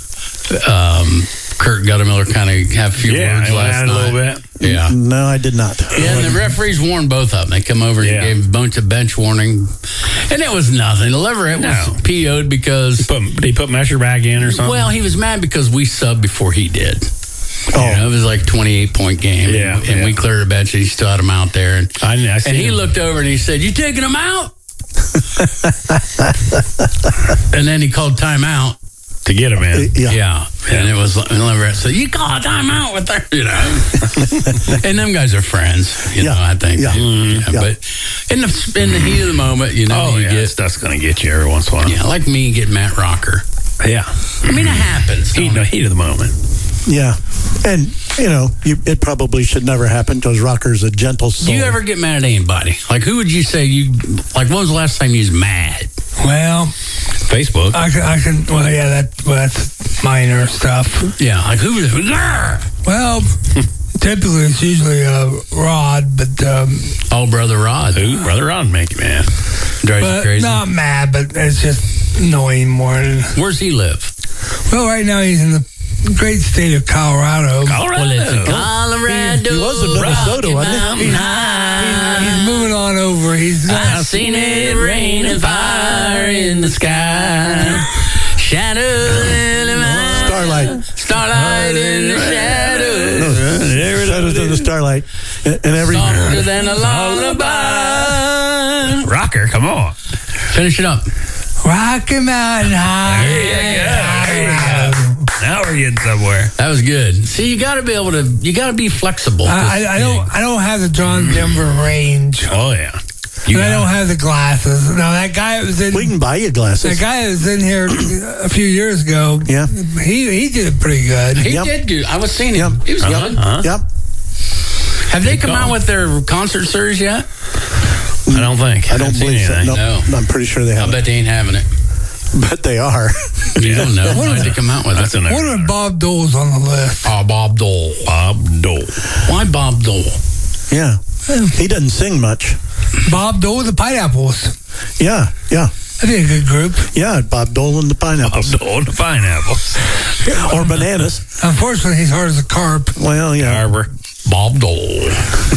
Kurt Guttermiller kind of have a few words last night? A little bit. Yeah. No, I did not. Yeah, and the referees warned both of them. They come over and gave a bunch of bench warning. And it was nothing. Leverett was PO'd because... He put Mesher back in or something? Well, he was mad because we subbed before he did. Oh. You know, it was like a 28-point game. Yeah, and we cleared the bench and he still had him out there. And, I he looked over and he said, "You taking him out?" And then he called timeout. To get him in. Yeah. And it was Leverett said, "You call a timeout with her," you know. And them guys are friends, you know, I think. Yeah. But in the heat of the moment, you know, stuff's going to get you every once in a while. Yeah, like me get Matt Rocker. Yeah. I mean, it happens. Heat of the moment. Yeah. And, it probably should never happen because Rocker's a gentle soul. Do you ever get mad at anybody? Like, who would you say when was the last time you was mad? Well, Facebook. I can. Well, yeah, that's minor stuff. Yeah, like who was it? Well, typically it's usually Rod, but Brother Rod. Who? Brother Rod make you mad. Drives you crazy. Not mad, but it's just annoying more. Where's he live? Well, right now he's in the great state of Colorado. Well, it's Colorado. He was in Minnesota, wasn't he? He's moving on over. I've seen it rain and fire in the sky. Shadow in the night. Starlight in the shadows. Shadows in the starlight. And every softer than a lullaby. Rocker, come on. Finish it up. Rocky Mountain High. There you go. Now we're getting somewhere. That was good. See, you got to be able to. You got to be flexible. I don't have the John Denver range. Oh yeah. I don't have the glasses. No, that guy was in. We can buy you glasses. That guy that was in here a few years ago. Yeah. He did pretty good. He did good. I was seeing him. He was good. Yep. Have they come out with their concert series yet? I don't think. I don't believe so. No. I'm pretty sure they I haven't. bet they ain't having it. But they are. You don't know. Why did they come out with it? What are Bob Dole's on the list? Oh, Bob Dole. Bob Dole. Why Bob Dole? Yeah. He doesn't sing much. Bob Dole with the Pineapples. Yeah. That'd be a good group. Yeah, Bob Dole and the Pineapples. Bob Dole and the Pineapples. Or Bananas. Unfortunately, he's hard as a carp. Well, yeah. Carver. Bob Dole.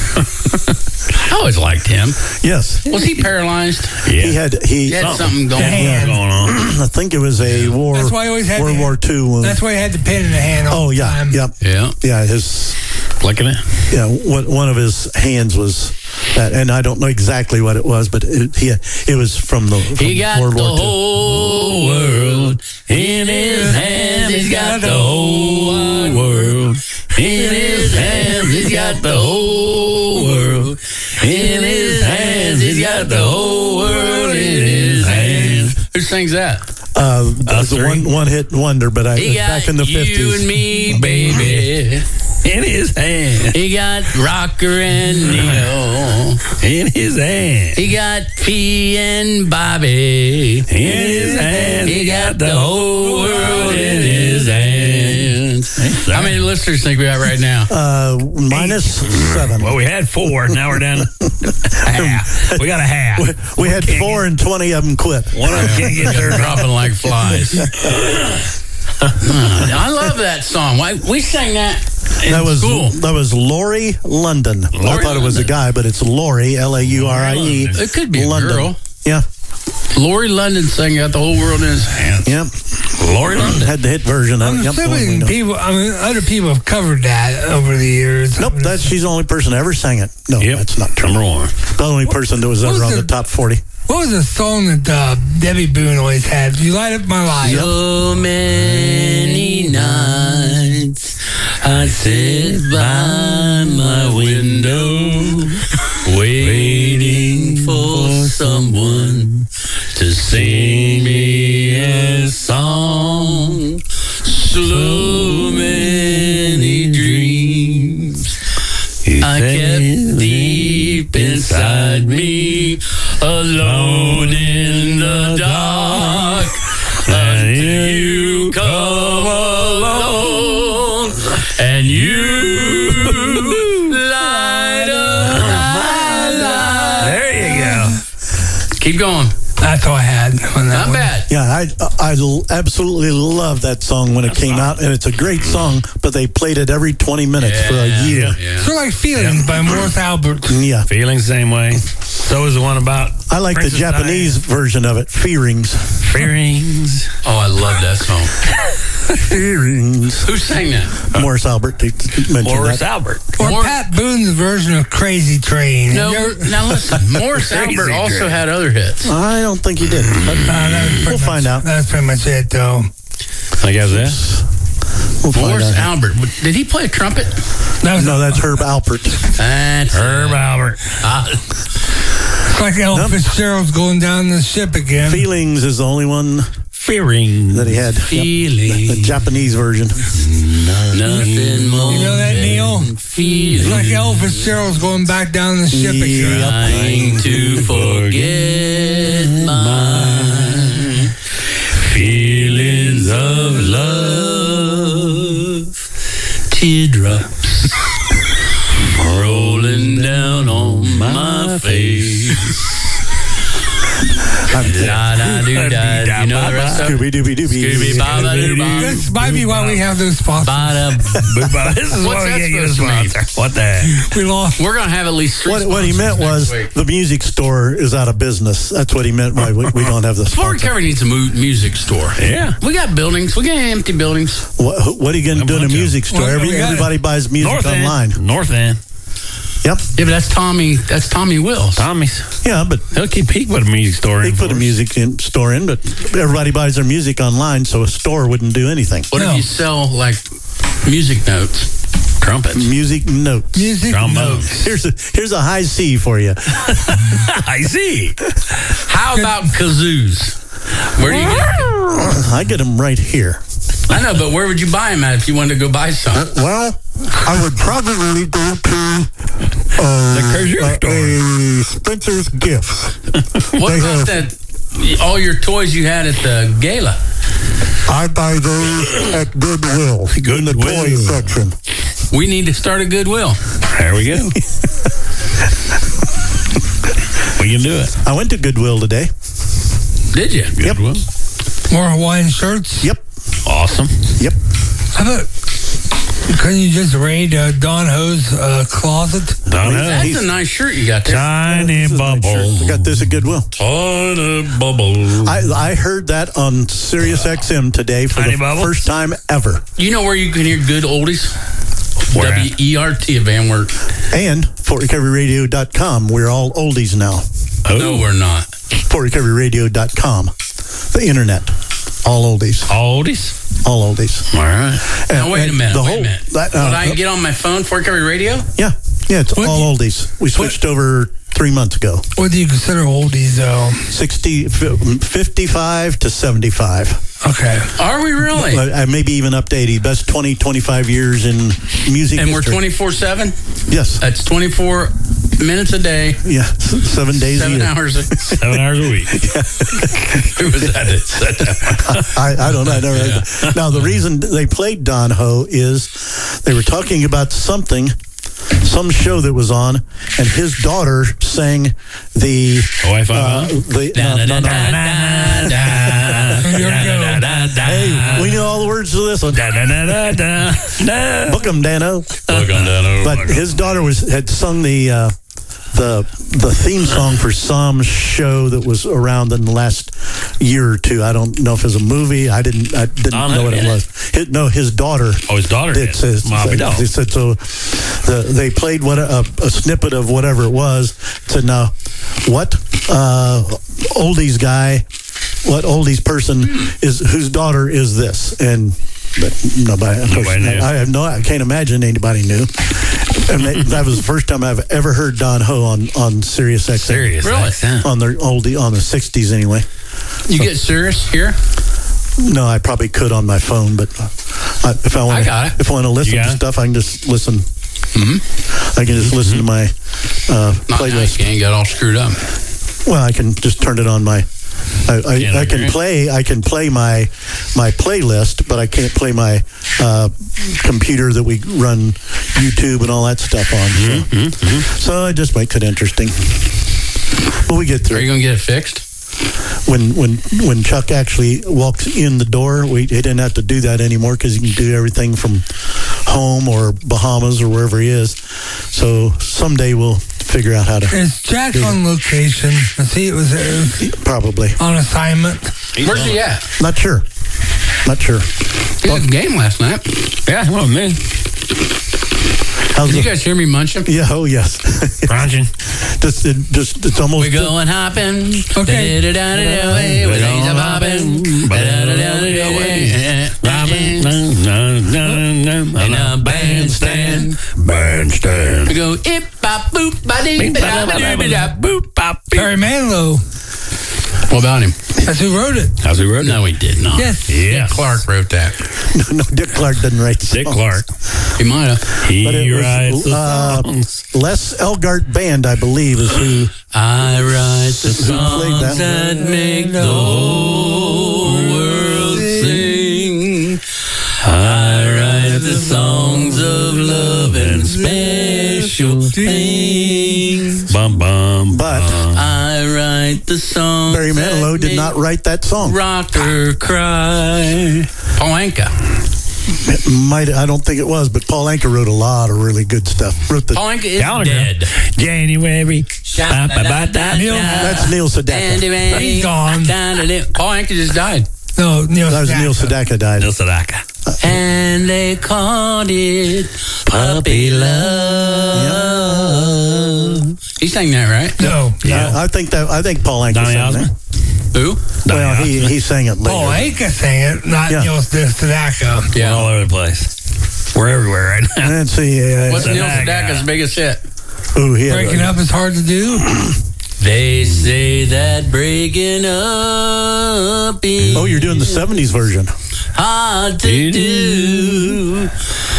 I always liked him. Yes. Was he paralyzed? Yeah. He had something going on. I think it was a war. That's why he always had World War II. That's why he had the pen in the hand all the time. Yeah. His flicking it. Yeah, one of his hands was that, and I don't know exactly what it was, but it was from he got World the War II. whole world in his hands. He's got the whole world in his hands. He's got the whole world in his hands. He's got the whole world in his hands. Who sings that? The one hit wonder, but he got back in the 50s. You and me, baby. In his hand. He got Rocker and Nino. In his hand. He got P and Bobby. In his hand. He got the whole world in his hands. How many listeners think we have right now? -7. Well, we had 4. Now we're down to half. We got a half. We had 4 and 20 of them quit. One of them can't get there. Dropping like flies. I love that song. We sang that in school. That was Laurie London. I thought it was a guy, but it's Laurie, Laurie. It could be London. a girl. Yeah. Laurie London sang "Got the Whole World in His Hands." Yep. Laurie London had the hit version of it. Yep. Other people have covered that over the years. Nope, she's the only person that ever sang it. No, that's not true. Number 1. The only person that was ever on the top 40. What was the song that Debbie Boone always had? You Light Up My Life. So many nights I sit by my window waiting for someone to sing me a song. So many dreams I kept deep inside me, alone in the dark, until you come along and you light up my life. There you go. Keep going. That's all I had. Not bad. Yeah, I absolutely love that song when it came out, and it's a great song, but they played it every 20 minutes for a year. Sort of like Feelings by Morris Albert. Yeah. Feelings, same way. So is the one about... I like the Japanese version of it, Feelings. Feelings. Oh, I love that song. Feelings. Who sang that? Morris Albert. They mentioned Morris that. Albert. Or Pat Boone's version of Crazy Train. No, now listen, Morris Albert also had other hits. I don't think he did. But we'll find out. That's pretty much it, though. I guess that. We'll find Morris out. Albert. Did he play a trumpet? No, that's Herb Alpert. That's Herb Albert. It's like Elvis Fitzgerald's going down the ship again. Feelings is the only one fearing. that he had. Feeling. The Japanese version. Nothing more. You know that, Neil? It's like Elvis Fitzgerald's going back down the ship again. Trying to forget my feelings of love. Teardrops rolling down on my face. Da-da-doo-da. You know the rest of it? Scooby-Dooby-Dooby. Scooby-Baba-doo-ba. This might be why we have those sponsors. This is What's why that we get supposed to mean? What the heck? We lost. We're going to have at least three What he meant was next week. the music store is out of business. That's what he meant by we don't have the Fort sponsor. Recovery needs a music store. Yeah. We got buildings. We got empty buildings. What are you going to do in a music store? Well, we got Everybody buys music North online. End. North End. Yep. Yeah, but that's Tommy Wills. Tommy's. Yeah, but He put a music store they in. put a for us. music store in, but everybody buys their music online, so a store wouldn't do anything. What if you sell like music notes? Trumpets. Music notes. Music Trombones. notes. Here's a high C for you. I see. How about kazoos? Where do you get them? I get them right here. I know, but where would you buy them at if you wanted to go buy some? Well, I would probably go to The kazoo store. a Spencer's Gifts. What They about have- that? All your toys you had at the gala. I buy those at Goodwill, in the Goodwill. toy section. We need to start a Goodwill. There we go. We can do it. I went to Goodwill today. Did you? Goodwill. More Hawaiian shirts. Yep. Awesome. Yep. How about, couldn't you just raid Don Ho's closet? Done That's it. a nice shirt you got there. Tiny bubble. I got this at Goodwill. Tiny bubble. I heard that on Sirius XM today for Tiny the Bubble? first time ever. You know where you can hear good oldies? Where at? WERT of Van Wert. And FortRecoveryRadio.com. We're all oldies now. No, we're not. FortRecoveryRadio.com. The internet. All oldies. Oldies. All oldies. All right. Now, wait a minute. The Wait whole, a minute. that, Would I get on my phone for Recovery Radio? yeah, it's What all do you- oldies. We switched over 3 months ago. What do you consider oldies, though? 55 to 75. Okay. Are we really? Maybe even up to 80. Best 20, 25 years in music And we're history. 24/7? Yes. That's 24 minutes a day, Yeah. 7 days a 7 year. hours a 7 hours a week. Who was that? I don't know. I never heard that. Now, the reason they played Don Ho is they were talking about some show that was on, and his daughter sang the... Wi-Fi. Hey, we know all the words to this one. Book 'em, Dano. But his daughter had sung the theme song for some show that was around in the last year or two. I don't know if it was a movie. I didn't know what it was. His daughter. Oh, his daughter did. did. Mommy Dog. They said so. They played a snippet of whatever it was. Said now, what oldies guy? What oldies person is whose daughter is this? And nobody knew. I can't imagine anybody knew. And that was the first time I've ever heard Don Ho on Sirius XM. Serious. Really? On the 60s anyway. You get serious here? No, I probably could on my phone, but if I want to listen to stuff, I can just listen. Mm-hmm. I can just listen to my playlist. You ain't got all screwed up. Well, I can just turn it on my. I can play my playlist, but I can't play my computer that we run YouTube and all that stuff on. So it just makes it interesting. But we get through. Are you going to get it fixed? When Chuck actually walks in the door, he didn't have to do that anymore because he can do everything from home or Bahamas or wherever he is. So someday we'll figure out how to. Is Jack on location? I see it was probably on assignment. Where's he at? Not sure. He was at the game last night. Yeah, well, man. Did you guys hear me munching? Yeah, oh yes. Crunching. Just it's almost. We're going hopping. Okay. We're going hopping. In a bandstand. We go ip bop boop ba dee ba da ba doo ba da boop bop. Barry Manilow. What about him? That's who wrote it. How's who wrote it? No, he did not. Yes. Yes. Clark wrote that. No, Dick Clark didn't write the Dick songs. Clark. He might have. He But it was, writes the songs. Les Elgart Band, I believe, is who. I write the Who played songs that? that make the whole world sing. I write the songs of love and special things. Bum, bum, But I write the songs. Barry Manilow that did not write that song. rock or cry. Paul Anka. I don't think it was, but Paul Anka wrote a lot of really good stuff. Wrote the, Paul Anka is Gallagher. dead. January. that's Neil Sedaka. He's gone. Paul Anka just died. No, Neil That was Neil Sedaka. Sedaka died. Neil Sedaka. And they called it Puppy Love. He sang that, right? No. Yeah. I think Paul Anka Donny sang Osmond? that. Who? Well, he sang it later. Paul Anka sang it, not Yeah. Neil Sedaka. We're all over the place. We're everywhere right now. And see, What's Neil Sedaka. Sedaka's biggest hit? he had Breaking up is hard to do. They say that breaking up is Oh, you're doing the 70s version. hard to do.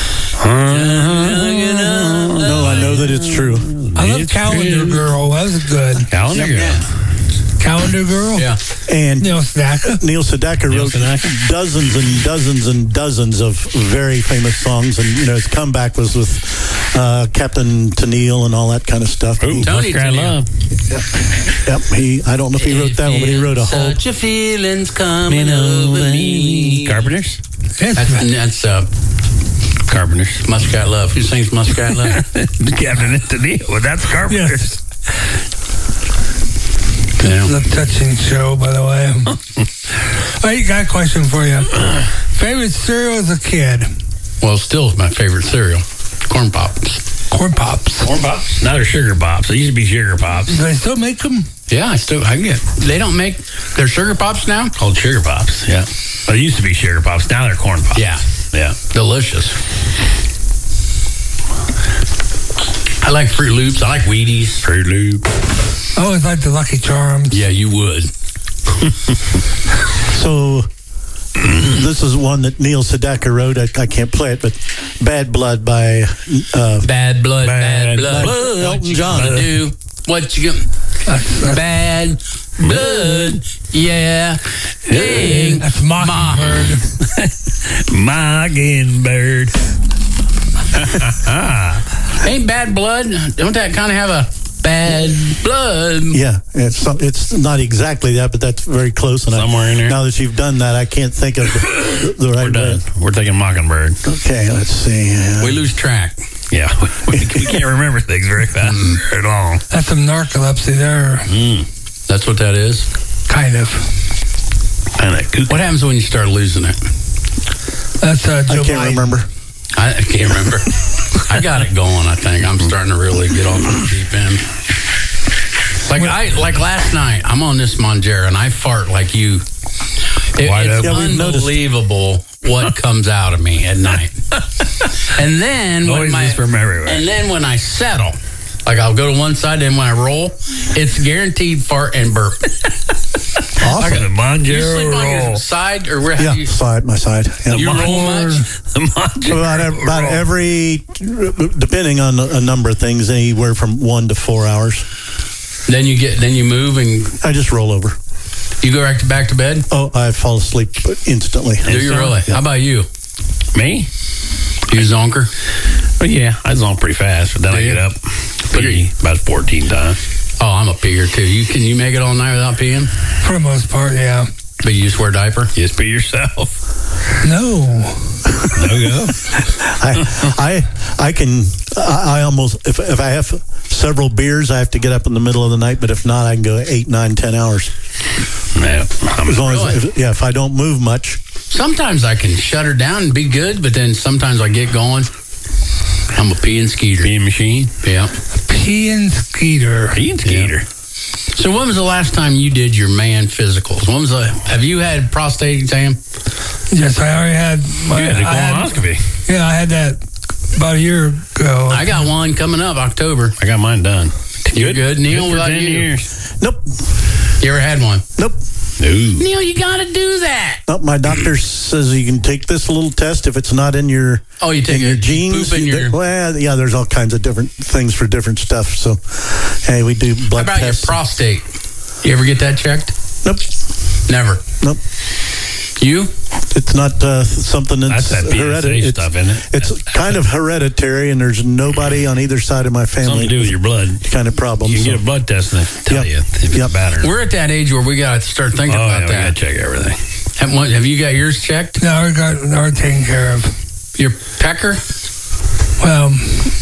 No, I know that it's true. I love Calendar Girl. That was good. Calendar Girl. Calendar Girl. Yeah. And Neil Sedaka. Neil Sedaka wrote Sedaka. dozens and dozens and dozens of very famous songs, and his comeback was with Captain Tennille and all that kind of stuff. Ooh, Tony Muskrat Tennille. Love. Yep, I don't know if he wrote that one, but he wrote a whole. Such a feeling's coming over me. Carpenters? That's Carpenters. Muskrat Love. Who sings Muskrat Love? Captain Tennille. Well, that's Carpenters. It's a touching show, by the way. I got a question for you. Favorite cereal as a kid? Well, still my favorite cereal. Corn Pops. Corn Pops. Corn Pops? Now they're Sugar Pops. They used to be Sugar Pops. Do they still make them? Yeah, I can get. They don't make their Sugar Pops now? Called Sugar Pops, yeah. Well, they used to be Sugar Pops. Now they're Corn Pops. Yeah. Yeah. Delicious. I like Fruit Loops. I like Wheaties. Fruit Loop. I always liked the Lucky Charms. Yeah, you would. So this is one that Neil Sedaka wrote. I can't play it, but Bad Blood by Bad blood, bad blood. Elton John. Gonna do what you gonna bad blood, yeah. Ding. That's Mockingbird. Mockingbird. Ain't Bad Blood? Don't that kind of have a bad blood? Yeah, it's not exactly that, but that's very close. And Somewhere in there. Now that you've done that, I can't think of the right We're done. word. We're taking Mockingbird. Okay, let's see. We lose track. Yeah, we can't remember things very fast at all. That's some narcolepsy there. That's what that is. Kind of. And that kook. What happens when you start losing it? That's I Joe can't Biden. remember. I can't remember. I got it going. I think I'm starting to really get off the deep end. Like last night, I'm on this Monjera and I fart like you. Wide It's open. Yeah, we've noticed. unbelievable what comes out of me at night. And then Noises from everywhere. And then when I settle, like I'll go to one side, and when I roll, it's guaranteed fart and burp. Awesome. The You Monjero sleep on your roll. side, or where? Yeah, You my side. Yeah. roll much? The Monjero About roll. every, depending on a number of things, anywhere from 1 to 4 hours. Then you move and I just roll over. you go right back to bed. Oh, I fall asleep instantly. Do you really? How about you? Me? You zonker? But yeah, I zone pretty fast, but then I you? get up about 14 times. Oh, I'm a peeer too. Can you make it all night without peeing? For the most part, yeah. But you just wear a diaper? You just be yourself. No. No go. I almost, if I have several beers, I have to get up in the middle of the night, but if not, I can go 8, 9, 10 hours. Yeah, As long as, if I don't move much. Sometimes I can shut her down and be good, but then sometimes I get going. I'm a peeing skeeter. Peeing machine. Yeah. Peeing Skeeter. Peeing Skeeter. So when was the last time you did your man physicals? Have you had prostate exam? Yes, I already had my. You had a colonoscopy. Yeah, I had that about a year ago. I got one coming up October. I got mine done. You're good, Neil. Good for What about 10 you? years. Nope. You ever had one? Nope. Neil, you got to do that. Nope. My doctor says you can take this little test if it's not in your you take your genes. Well, yeah, there's all kinds of different things for different stuff. So, hey, we do blood tests. How about tests. your prostate? You ever get that checked? Nope. Never. Nope. You? It's not something that's that hereditary stuff, isn't it? It's kind of hereditary, and there's nobody on either side of my family. Something to do with your blood. Kind of problem. You can get a blood test and they tell you if it's bad or not. We're at that age where we got to start thinking about that. We got to check everything. Have you got yours checked? No, I got ours taken care of. Your pecker? Well,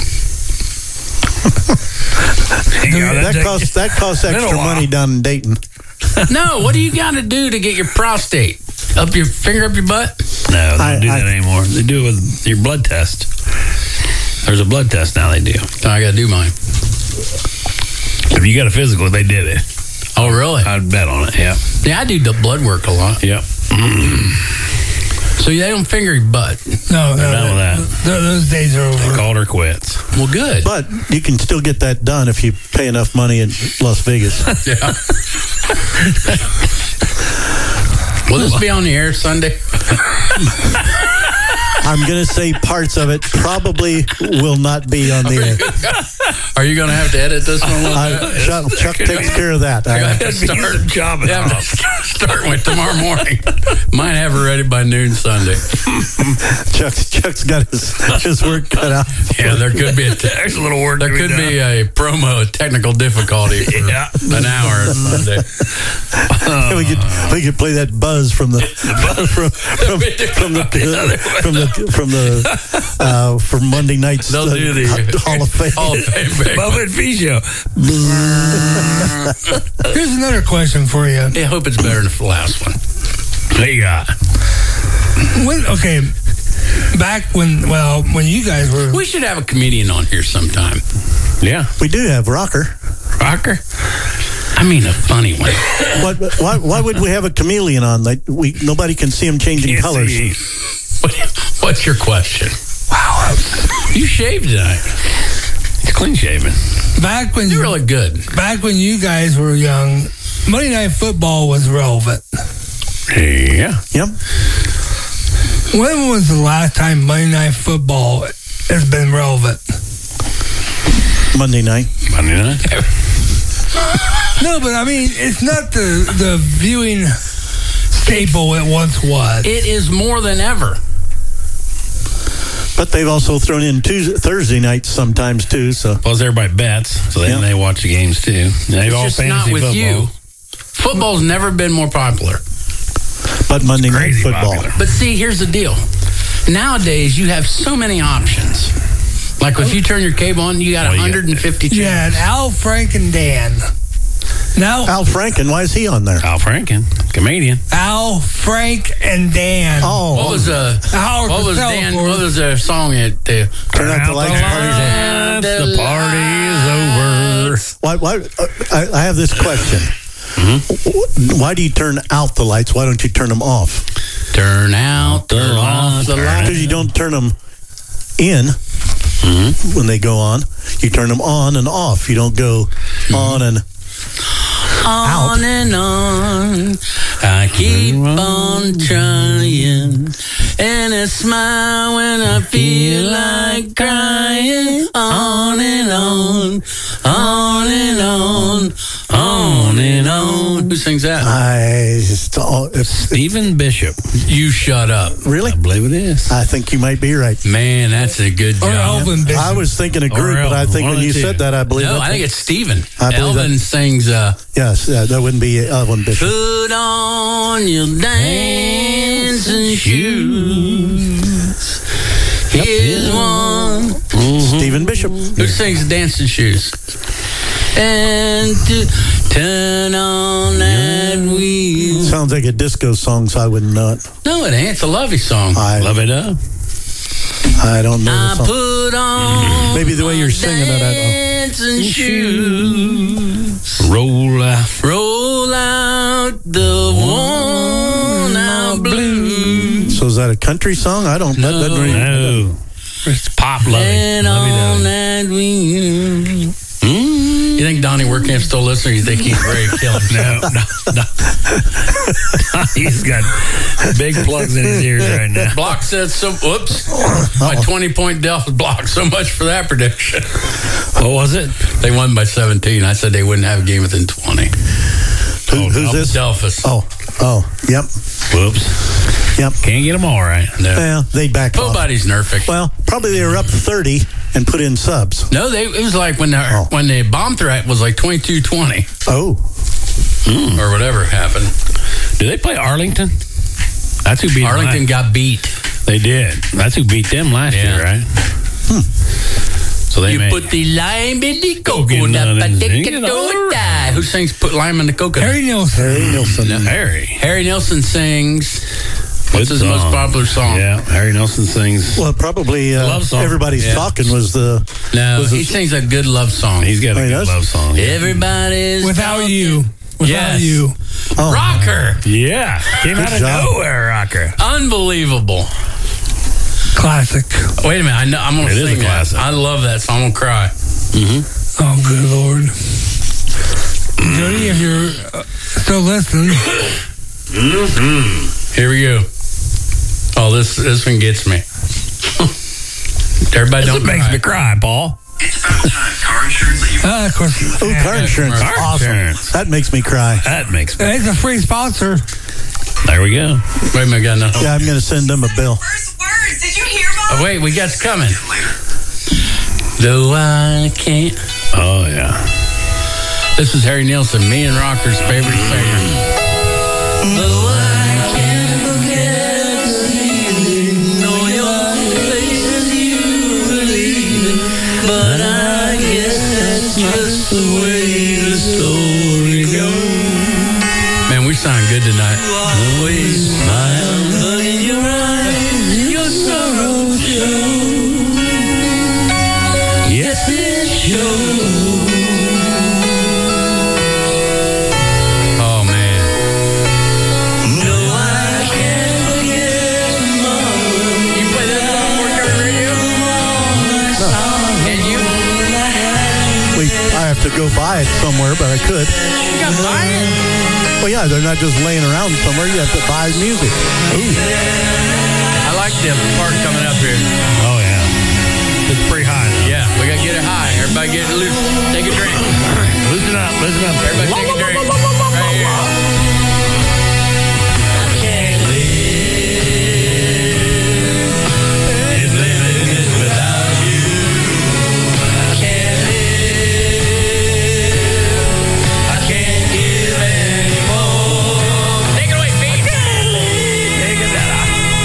that costs extra money down in Dayton. No, what do you got to do to get your prostate? Up your finger up your butt? No, they don't do that anymore. They do it with your blood test. There's a blood test now they do. Oh, I got to do mine. If you got a physical, they did it. Oh, really? I'd bet on it, yeah. Yeah, I do the blood work a lot. Yep. So they don't finger your butt? No, they're done with that. Those days are over. They called her quits. Well, good. But you can still get that done if you pay enough money in Las Vegas. Yeah. Will this be on the air Sunday? I'm going to say parts of it probably will not be on the air. Are you going to have to edit this one? Chuck takes care of that. I have to start with tomorrow morning. Might have it ready by noon Sunday. Chuck's got his work cut out. Yeah, there could be a little work. There could be a promo technical difficulty for an hour Sunday. We could play that buzz from the from Monday night's They'll do the Hall of Fame. Bubba and Fee Show. Here's another question for you. I hope it's better than the last one. What you got? Okay, back when you guys were... We should have a comedian on here sometime. Yeah. We do have Rocker. Rocker? I mean a funny one. Why would we have a chameleon on? Nobody can see him changing colors. What's your question? Wow. You shaved tonight. It's clean shaven. You're really good. Back when you guys were young, Monday Night Football was relevant. Yeah. Yep. When was the last time Monday Night Football has been relevant? Monday night. No, but I mean, it's not the viewing staple it once was. It is more than ever. But they've also thrown in Thursday nights sometimes too. So plus everybody bets, so they watch the games too. They've all just not with football. You. Football's never been more popular. But Monday Night Football. Popular. But see, here's the deal. Nowadays, you have so many options. Like if you turn your cable on, you got 150 channels. Yeah, and Al, Frank, and Dan. Now, Al Franken, why is he on there? Al Franken, comedian. Al, Frank, and Dan. Oh, what was their song at Turn Out the Lights? The party is over. Why? I have this question. Mm-hmm. Why do you turn out the lights? Why don't you turn them off? Turn out the lights. Because you don't turn them in when they go on. You turn them on and off. You don't go on and out. On and on, I keep on trying, and I smile when I feel like crying. On and on, on and on, on and on. Who sings that? Stephen Bishop. You shut up. Really? I believe it is. I think you might be right. Man, that's a good job. Elvin Bishop. I was thinking a group, but I think when you said that, I believe No, that. I think it's Stephen. I believe Elvin sings... yes, that wouldn't be Elvin Bishop. Put on your dancing shoes. Here's one. Stephen Bishop. Who sings Dancing Shoes? And to turn on that wheel. Sounds like a disco song, so I wouldn't know it. No, it ain't. It's a lovey song. Love it up. I don't know the I song. put on maybe the way you're singing it, I don't. dancing shoes. Roll out. Roll out the worn out blues. So is that a country song? I don't. No. That doesn't ring. No. It's pop lovey. And on that wheel. You think Donnie Workcamp's still listening? Or you think he's ready to kill himself? No. He's got big plugs in his ears right now. Block said so. Whoops. My 20-point Delphus block. So much for that prediction. What was it? They won by 17. I said they wouldn't have a game within 20. Who's this? Delphus. Oh, yep. Whoops. Yep. Can't get them all right. No. Well, they backed off. Nobody's nerfing. Well, probably they were up 30 and put in subs. No, it was like when the bomb threat was like 22-20. Oh. Or whatever happened. Do they play Arlington? That's who beat Arlington got beat. They did. That's who beat them last year, right? So they put the lime in the coconut. Who sings "Put Lime in the Coconut"? Harry Nilsson. Harry Nilsson sings. What's his most popular song? Yeah, Harry Nilsson sings. Well, probably love song. Everybody's Talking was the. No, he sings a good love song. He's got a good love song. Yeah. Everybody's Without You. Without You. Oh, Rocker. Yeah, came out of nowhere, Rocker. Unbelievable. Classic. Wait a minute, I'm going to sing It is a classic. that. I love that song. I'm going to cry. Oh, good Lord. Jody, if you're still listening. Here we go. Oh, this one gets me. Everybody don't cry. Makes me cry, Paul. It's about time. Car insurance that you... Of course. Oh, car insurance. Car Awesome. insurance. That makes me cry. That makes me It's a free sponsor. There we go. Wait a minute, got nothing. Yeah, I'm going to send them a bill. First words. Did you hear, Mom? Oh, wait, we got it coming. Though I can't. Oh, yeah. This is Harry Nilsson, me and Rocker's favorite singer. Though I can't forget the evening, know your face as you were leaving, but I guess that's just the way the story goes. Man, we sound good tonight. Always smile, but in your eyes, your sorrow shows. Yes, it shows. Oh, man. No, I can't forget tomorrow. You play that song on Work Radio? Can you? I have to go buy it somewhere, but I could. You got to buy it? Well, yeah, they're not just laying around somewhere. You have to buy music. Ooh. I like the part coming up here. Oh, yeah. It's pretty high. Yeah, we got to get it high. Everybody get it loose. Take a drink. Listen up. Listen up. Everybody take a drink. Right here. I can't live if living is without you. I can't live. I can't give anymore. Take it away, Pete. Take it down.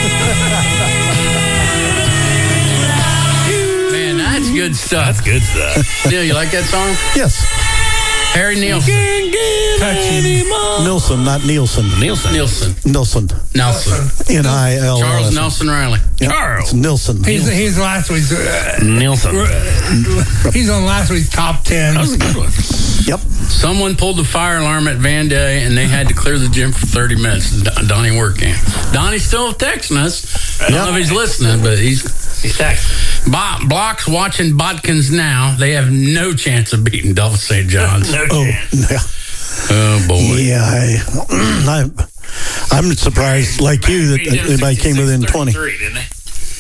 Man, that's good stuff. That's good stuff. Neil, you like that song? Yes. Harry Nilsson. Nilsson, not Nielsen. Nilsson. Nilsson. Nilsson. Nelson. N-I-L. Charles Nelson Riley. Yep. Charles. It's Nilsson. He's last week's. Nilsson. He's on last week's top 10. That was a good one. Yep. Someone pulled the fire alarm at Van Day, and they had to clear the gym for 30 minutes. Donnie Workcamp. Donnie's still texting us. I don't know if he's listening, but he's texting. Block's watching Botkins now. They have no chance of beating Delphus St. John's. No chance. Yeah. Oh, boy. Yeah, I'm surprised, like you, that anybody came within 20. Didn't they?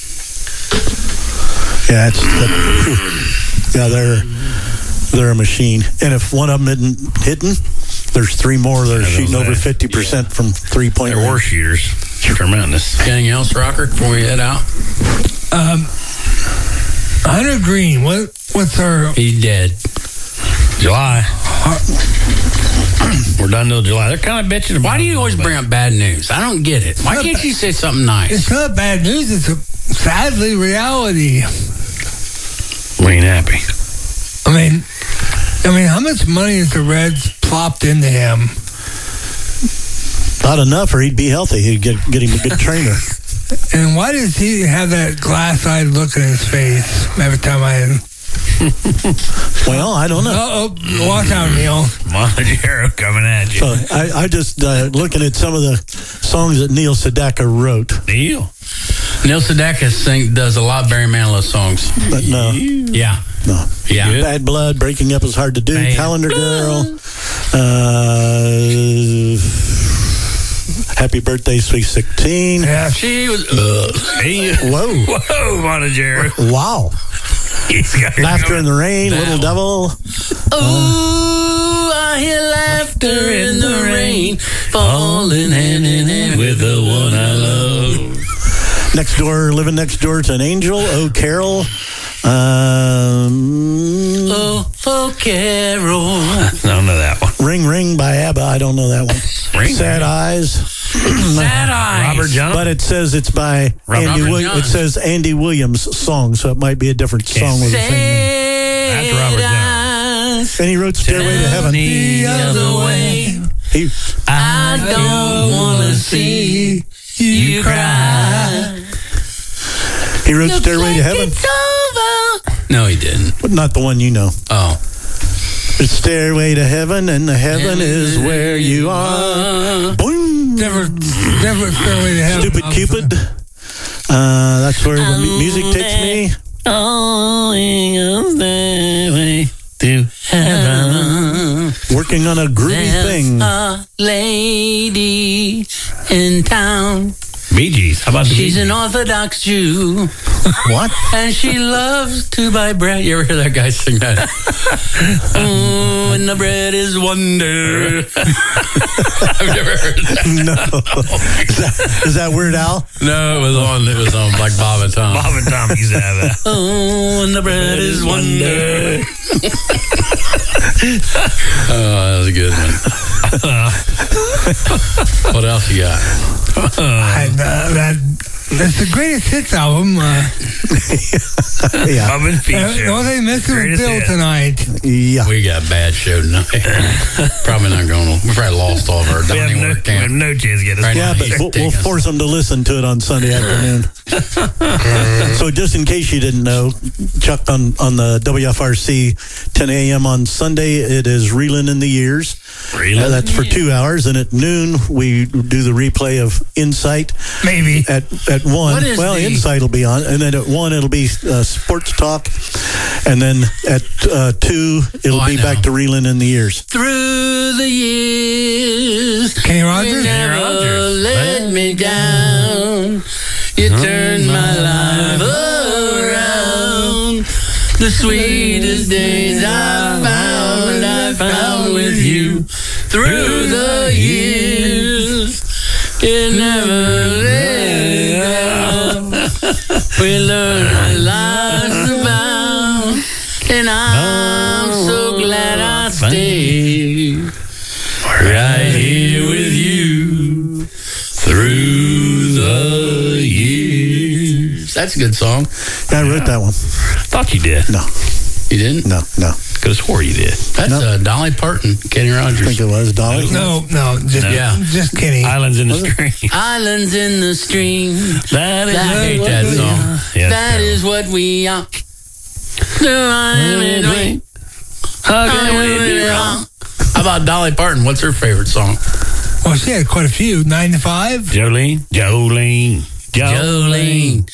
Yeah, they're a machine. And if one of them isn't hitting, there's three more that are shooting over 50% from 3-point. They're war shooters. Tremendous. Anything else, Rocker, before we head out? Hunter Green, what's our... He's dead. July. We're done till July. They're kind of bitching about. Why do you always bring up bad news? I don't get it. Why can't you say something nice? It's not bad news. It's sadly reality. We ain't happy. I mean, how much money has the Reds plopped into him? Not enough, or he'd be healthy. He'd get him a good trainer. And why does he have that glass-eyed look in his face every time I... Well, I don't know. Uh-oh, watch out, Neil. Monagero coming at you. So I just looking at some of the songs that Neil Sedaka wrote. Neil Sedaka does a lot of Barry Manilow songs. But no. Yeah. No. Yeah. Good. Bad Blood, Breaking Up is Hard to Do, Bad Calendar Girl, Happy Birthday, Sweet 16. Yeah. She was. Whoa, Monager. Wow. Laughter in the Rain, Little Devil. Oh, I hear laughter in the rain, falling hand in hand with the one I love. Next Door, Living Next Door to an Angel, Oh Carol. Oh, Carol. I don't know that one. Ring Ring by ABBA, I don't know that one. Sad Eyes. Sad Eyes. Robert John. But it says it's by Andy Williams. It says Andy Williams' song, so it might be a different song with the same name. That's Robert John. And he wrote Stairway to Heaven. The other way. I don't want to see you cry. He wrote Stairway to Heaven? It's over. No, he didn't. But not the one you know. Oh. It's Stairway to Heaven, and the heaven is where you are. Boing. Never Stairway to Heaven. Stupid Cupid. That's where the music takes me. Stairway to Heaven. Working on a groovy thing. A lady in town. Bee Gees. How about the She's Bee an Gees? Orthodox Jew. What? And she loves to buy bread. You ever hear that guy sing that? Oh, and the bread is wonder. I've never heard that. No. Is that Weird Al? No, it was on like Bob and Tom. Bob and Tom used to have that. Oh, and the bread is wonder. Oh, that was a good one. What else you got? That's the greatest hits album. Yeah. Bob and Pete show. Don't they miss with Greatest Bill hit. tonight? Yeah. We got a bad show tonight. Probably not going to. We probably lost all of our We have dining no, work we have camp. no chance to get us. Right Yeah, now, but he's we'll taking us. force them to listen to it on Sunday afternoon. So just in case you didn't know, Chuck, on the WFRC 10 a.m. on Sunday, it is Reelin' in the Years. Reelin'? That's for 2 hours. And at noon, we do the replay of Insight. Maybe. At 1. What is Well, the- Insight will be on. And then at 1, it'll be Sports Talk. And then at 2, it'll I be know. back to Reelin' in the Years. Through the years, Kenny Rogers? you never Kenny Rogers. let me down. You turned my life around. The sweetest days I found with you. Through the years, you never let me down. We learned our lives about, and I'm so glad I stayed right here with you through the years. That's a good song. I wrote that one. Thought you did. No. You didn't? No. Could have swore you did. That's Dolly Parton, Kenny I Rogers. think it was Dolly. No, just Kenny. Islands in the Stream. Islands in the stream. That is I hate that song. Yeah, That is what we are. How can we be wrong? How about Dolly Parton? What's her favorite song? Well, she had quite a few. 9 to 5. Jolene. Jolene.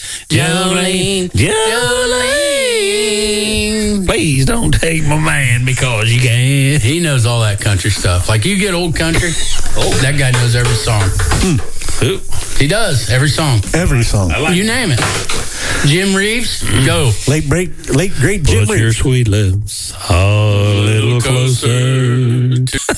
Please don't take my man because you can. He knows all that country stuff. Like you get old country, that guy knows every song. Who? He does every song. Every song. You name it. Jim Reeves, go. Late great Jim Put your Reeves. sweet lips a little closer.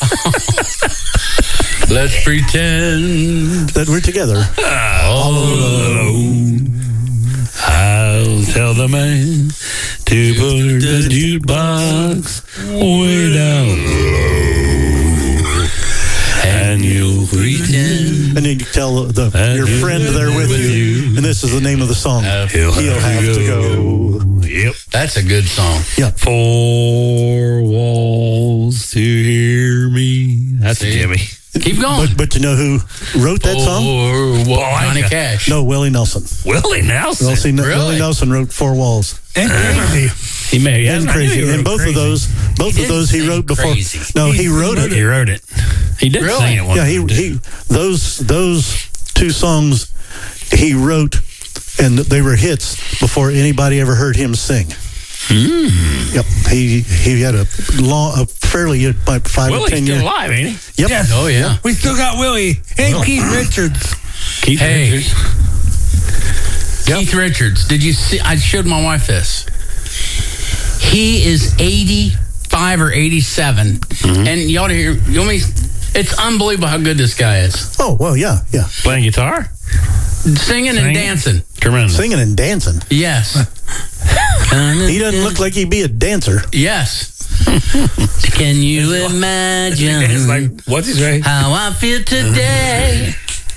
Let's pretend That we're together. All alone. I'll tell the man to put the jukebox way down low. And you'll pretend. And then you tell your friend there with you, and this is the name of the song. He'll have to go. Yep. That's a good song. Yeah. 4 walls to hear me. That's See? Jimmy. Keep going. But you know who wrote that song? Johnny Cash. No, Willie Nelson. Willie Nelson. Willie Nelson wrote 4 Walls. And Crazy. He may And Crazy. And both of those he wrote before. Crazy. No, he wrote it. He wrote it. He did Really? sing it once. Yeah, those 2 songs he wrote, and they were hits before anybody ever heard him sing. Yep, he had a fairly about 5 or 10 years. Willie's still alive, ain't he? Yep. Yes. Oh, yeah. We still got Willie and Keith Richards. Keith Richards. Keith Richards. Did you see? I showed my wife this. He is 85 or 87. And y'all hear, it's unbelievable how good this guy is. Oh, well, yeah. Playing guitar? Singing and dancing. Tremendous. Singing and dancing. Yes. He doesn't look like he'd be a dancer. Yes. Can you imagine It's like, what's his name? how I feel today?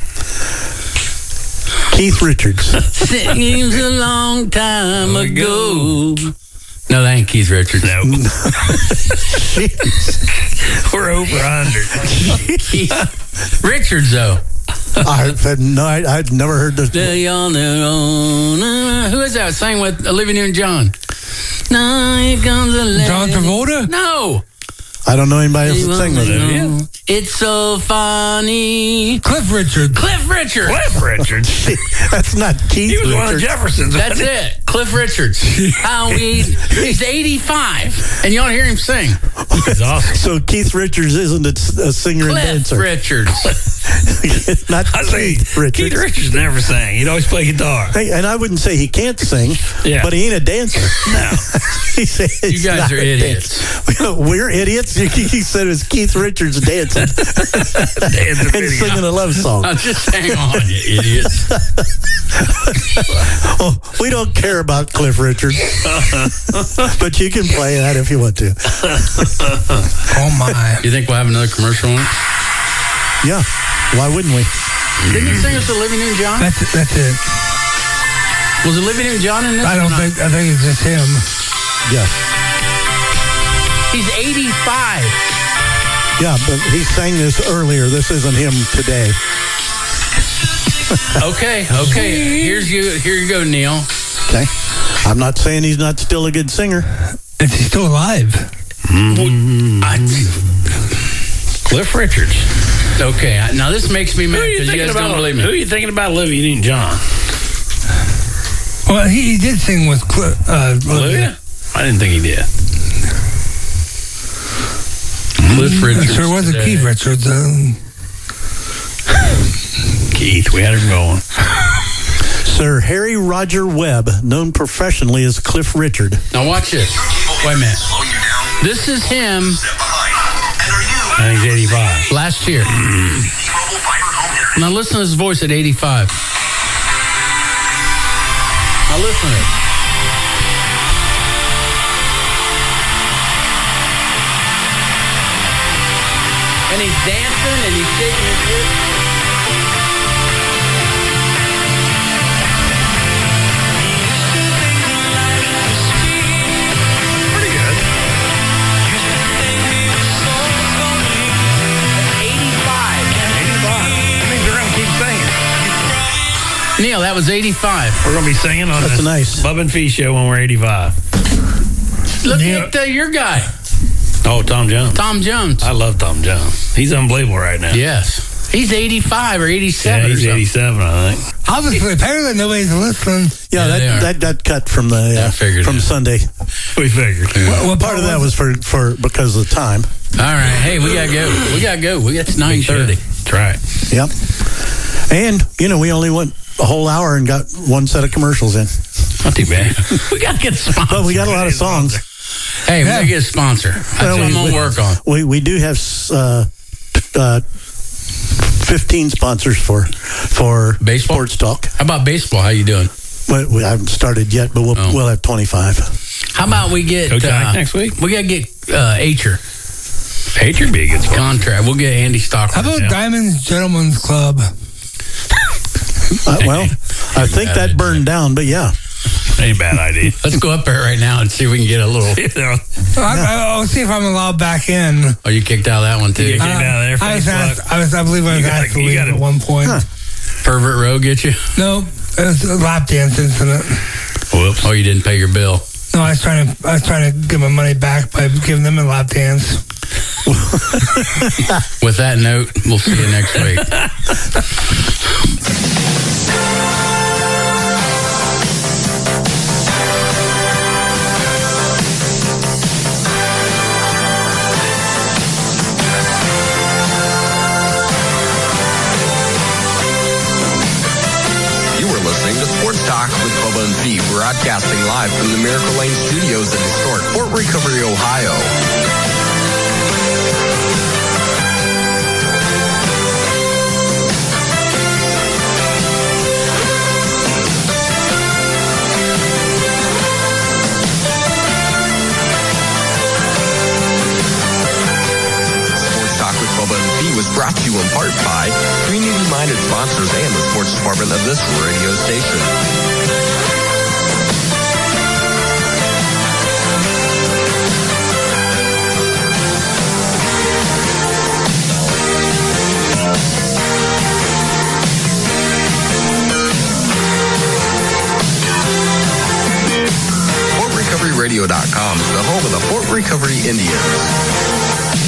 Keith Richards. Seems a long time ago. No, that ain't Keith Richards. No. We're over 100. Keith Richards, though. I'd never heard this. Who is that? Sang with Olivia Newton-John. Now here comes the John Travolta? No. I don't know anybody else that sang with it. It's so funny. Cliff Richard. Cliff Richards. Cliff Richards. That's not Keith He was Richards. one of the Jeffersons. That's it. Cliff Richards. He's 85. And you don't hear him sing. He's awesome. So Keith Richards isn't a singer and Cliff dancer. Richards. Not Keith Richards. Keith Richards never sang. He'd always play guitar. Hey, and I wouldn't say he can't sing, but he ain't a dancer. No. He said You guys are idiots. We're idiots. He said it was Keith Richards dancing and singing a love song. Now just hang on, you idiots. Well, we don't care about Cliff Richards, but you can play that if you want to. Oh, my. You think we'll have another commercial on it? Yeah. Why wouldn't we? Didn't you sing with Olivia Newton-John? That's it. Was Olivia Newton-John in this? I think it's just him. Yeah. He's 85. Yeah, but he sang this earlier. This isn't him today. Okay. Here you go, Neil. Okay. I'm not saying he's not still a good singer. Is he still alive? Cliff Richards. Okay, now this makes me mad because you guys don't believe me. Who are you thinking about, Olivia Newton-John? Well, he did sing with Olivia? I didn't think he did. Cliff Richards. Sure was a Keith Richards. Keith, we had him going. Sir Harry Roger Webb, known professionally as Cliff Richard. Now watch this. Wait a minute. This is him. I think he's 85. Last year. Now listen to his voice at 85. Now listen to it. And he's dancing and he's shaking his hips. Pretty good. 85. That means we're going to keep singing. Neil, that was 85. We're going to be singing on That's this nice. Bub and Fee show when we're 85. Look at your guy, Oh, Tom Jones. Tom Jones. I love Tom Jones. He's unbelievable right now. Yes. He's 85 or 87 Yeah, or he's something. 87, I think. Obviously, apparently nobody's listening. Yeah, that got cut from the from Sunday. We figured. What Part of that was for because of the time. All right. Hey, we got to go. We got to 9:30. That's right. Yep. And we only went a whole hour and got one set of commercials in. Not too bad. We got to get a sponsor. But we got a lot of songs. Hey, we got to get a sponsor. That's what I'm going to work on. We do have 15 sponsors for baseball sports talk. How about baseball? How you doing? We haven't started yet, but we'll have 25. How about we get Coach Ike next week? We got to get Acher. Acher be a good sponsor. Contract. We'll get Andy Stockton. How about Diamonds Gentlemen's Club? Well, I think that burned down, but yeah. Ain't a bad idea. Let's go up there right now and see if we can get a little. I'll see if I'm allowed back in. Oh, you kicked out of that one too. You kicked out of there. I believe I was asked to leave at one point. Pervert Row get you? No, it was a lap dance incident. Whoops! Oh, you didn't pay your bill. No, I was trying to get my money back by giving them a lap dance. With that note, we'll see you next week. Talk with Bubba and Pete, broadcasting live from the Miracle Lane Studios in historic Fort Recovery, Ohio. Was brought to you in part by community-minded sponsors and the sports department of this radio station. FortRecoveryRadio.com is the home of the Fort Recovery Indians.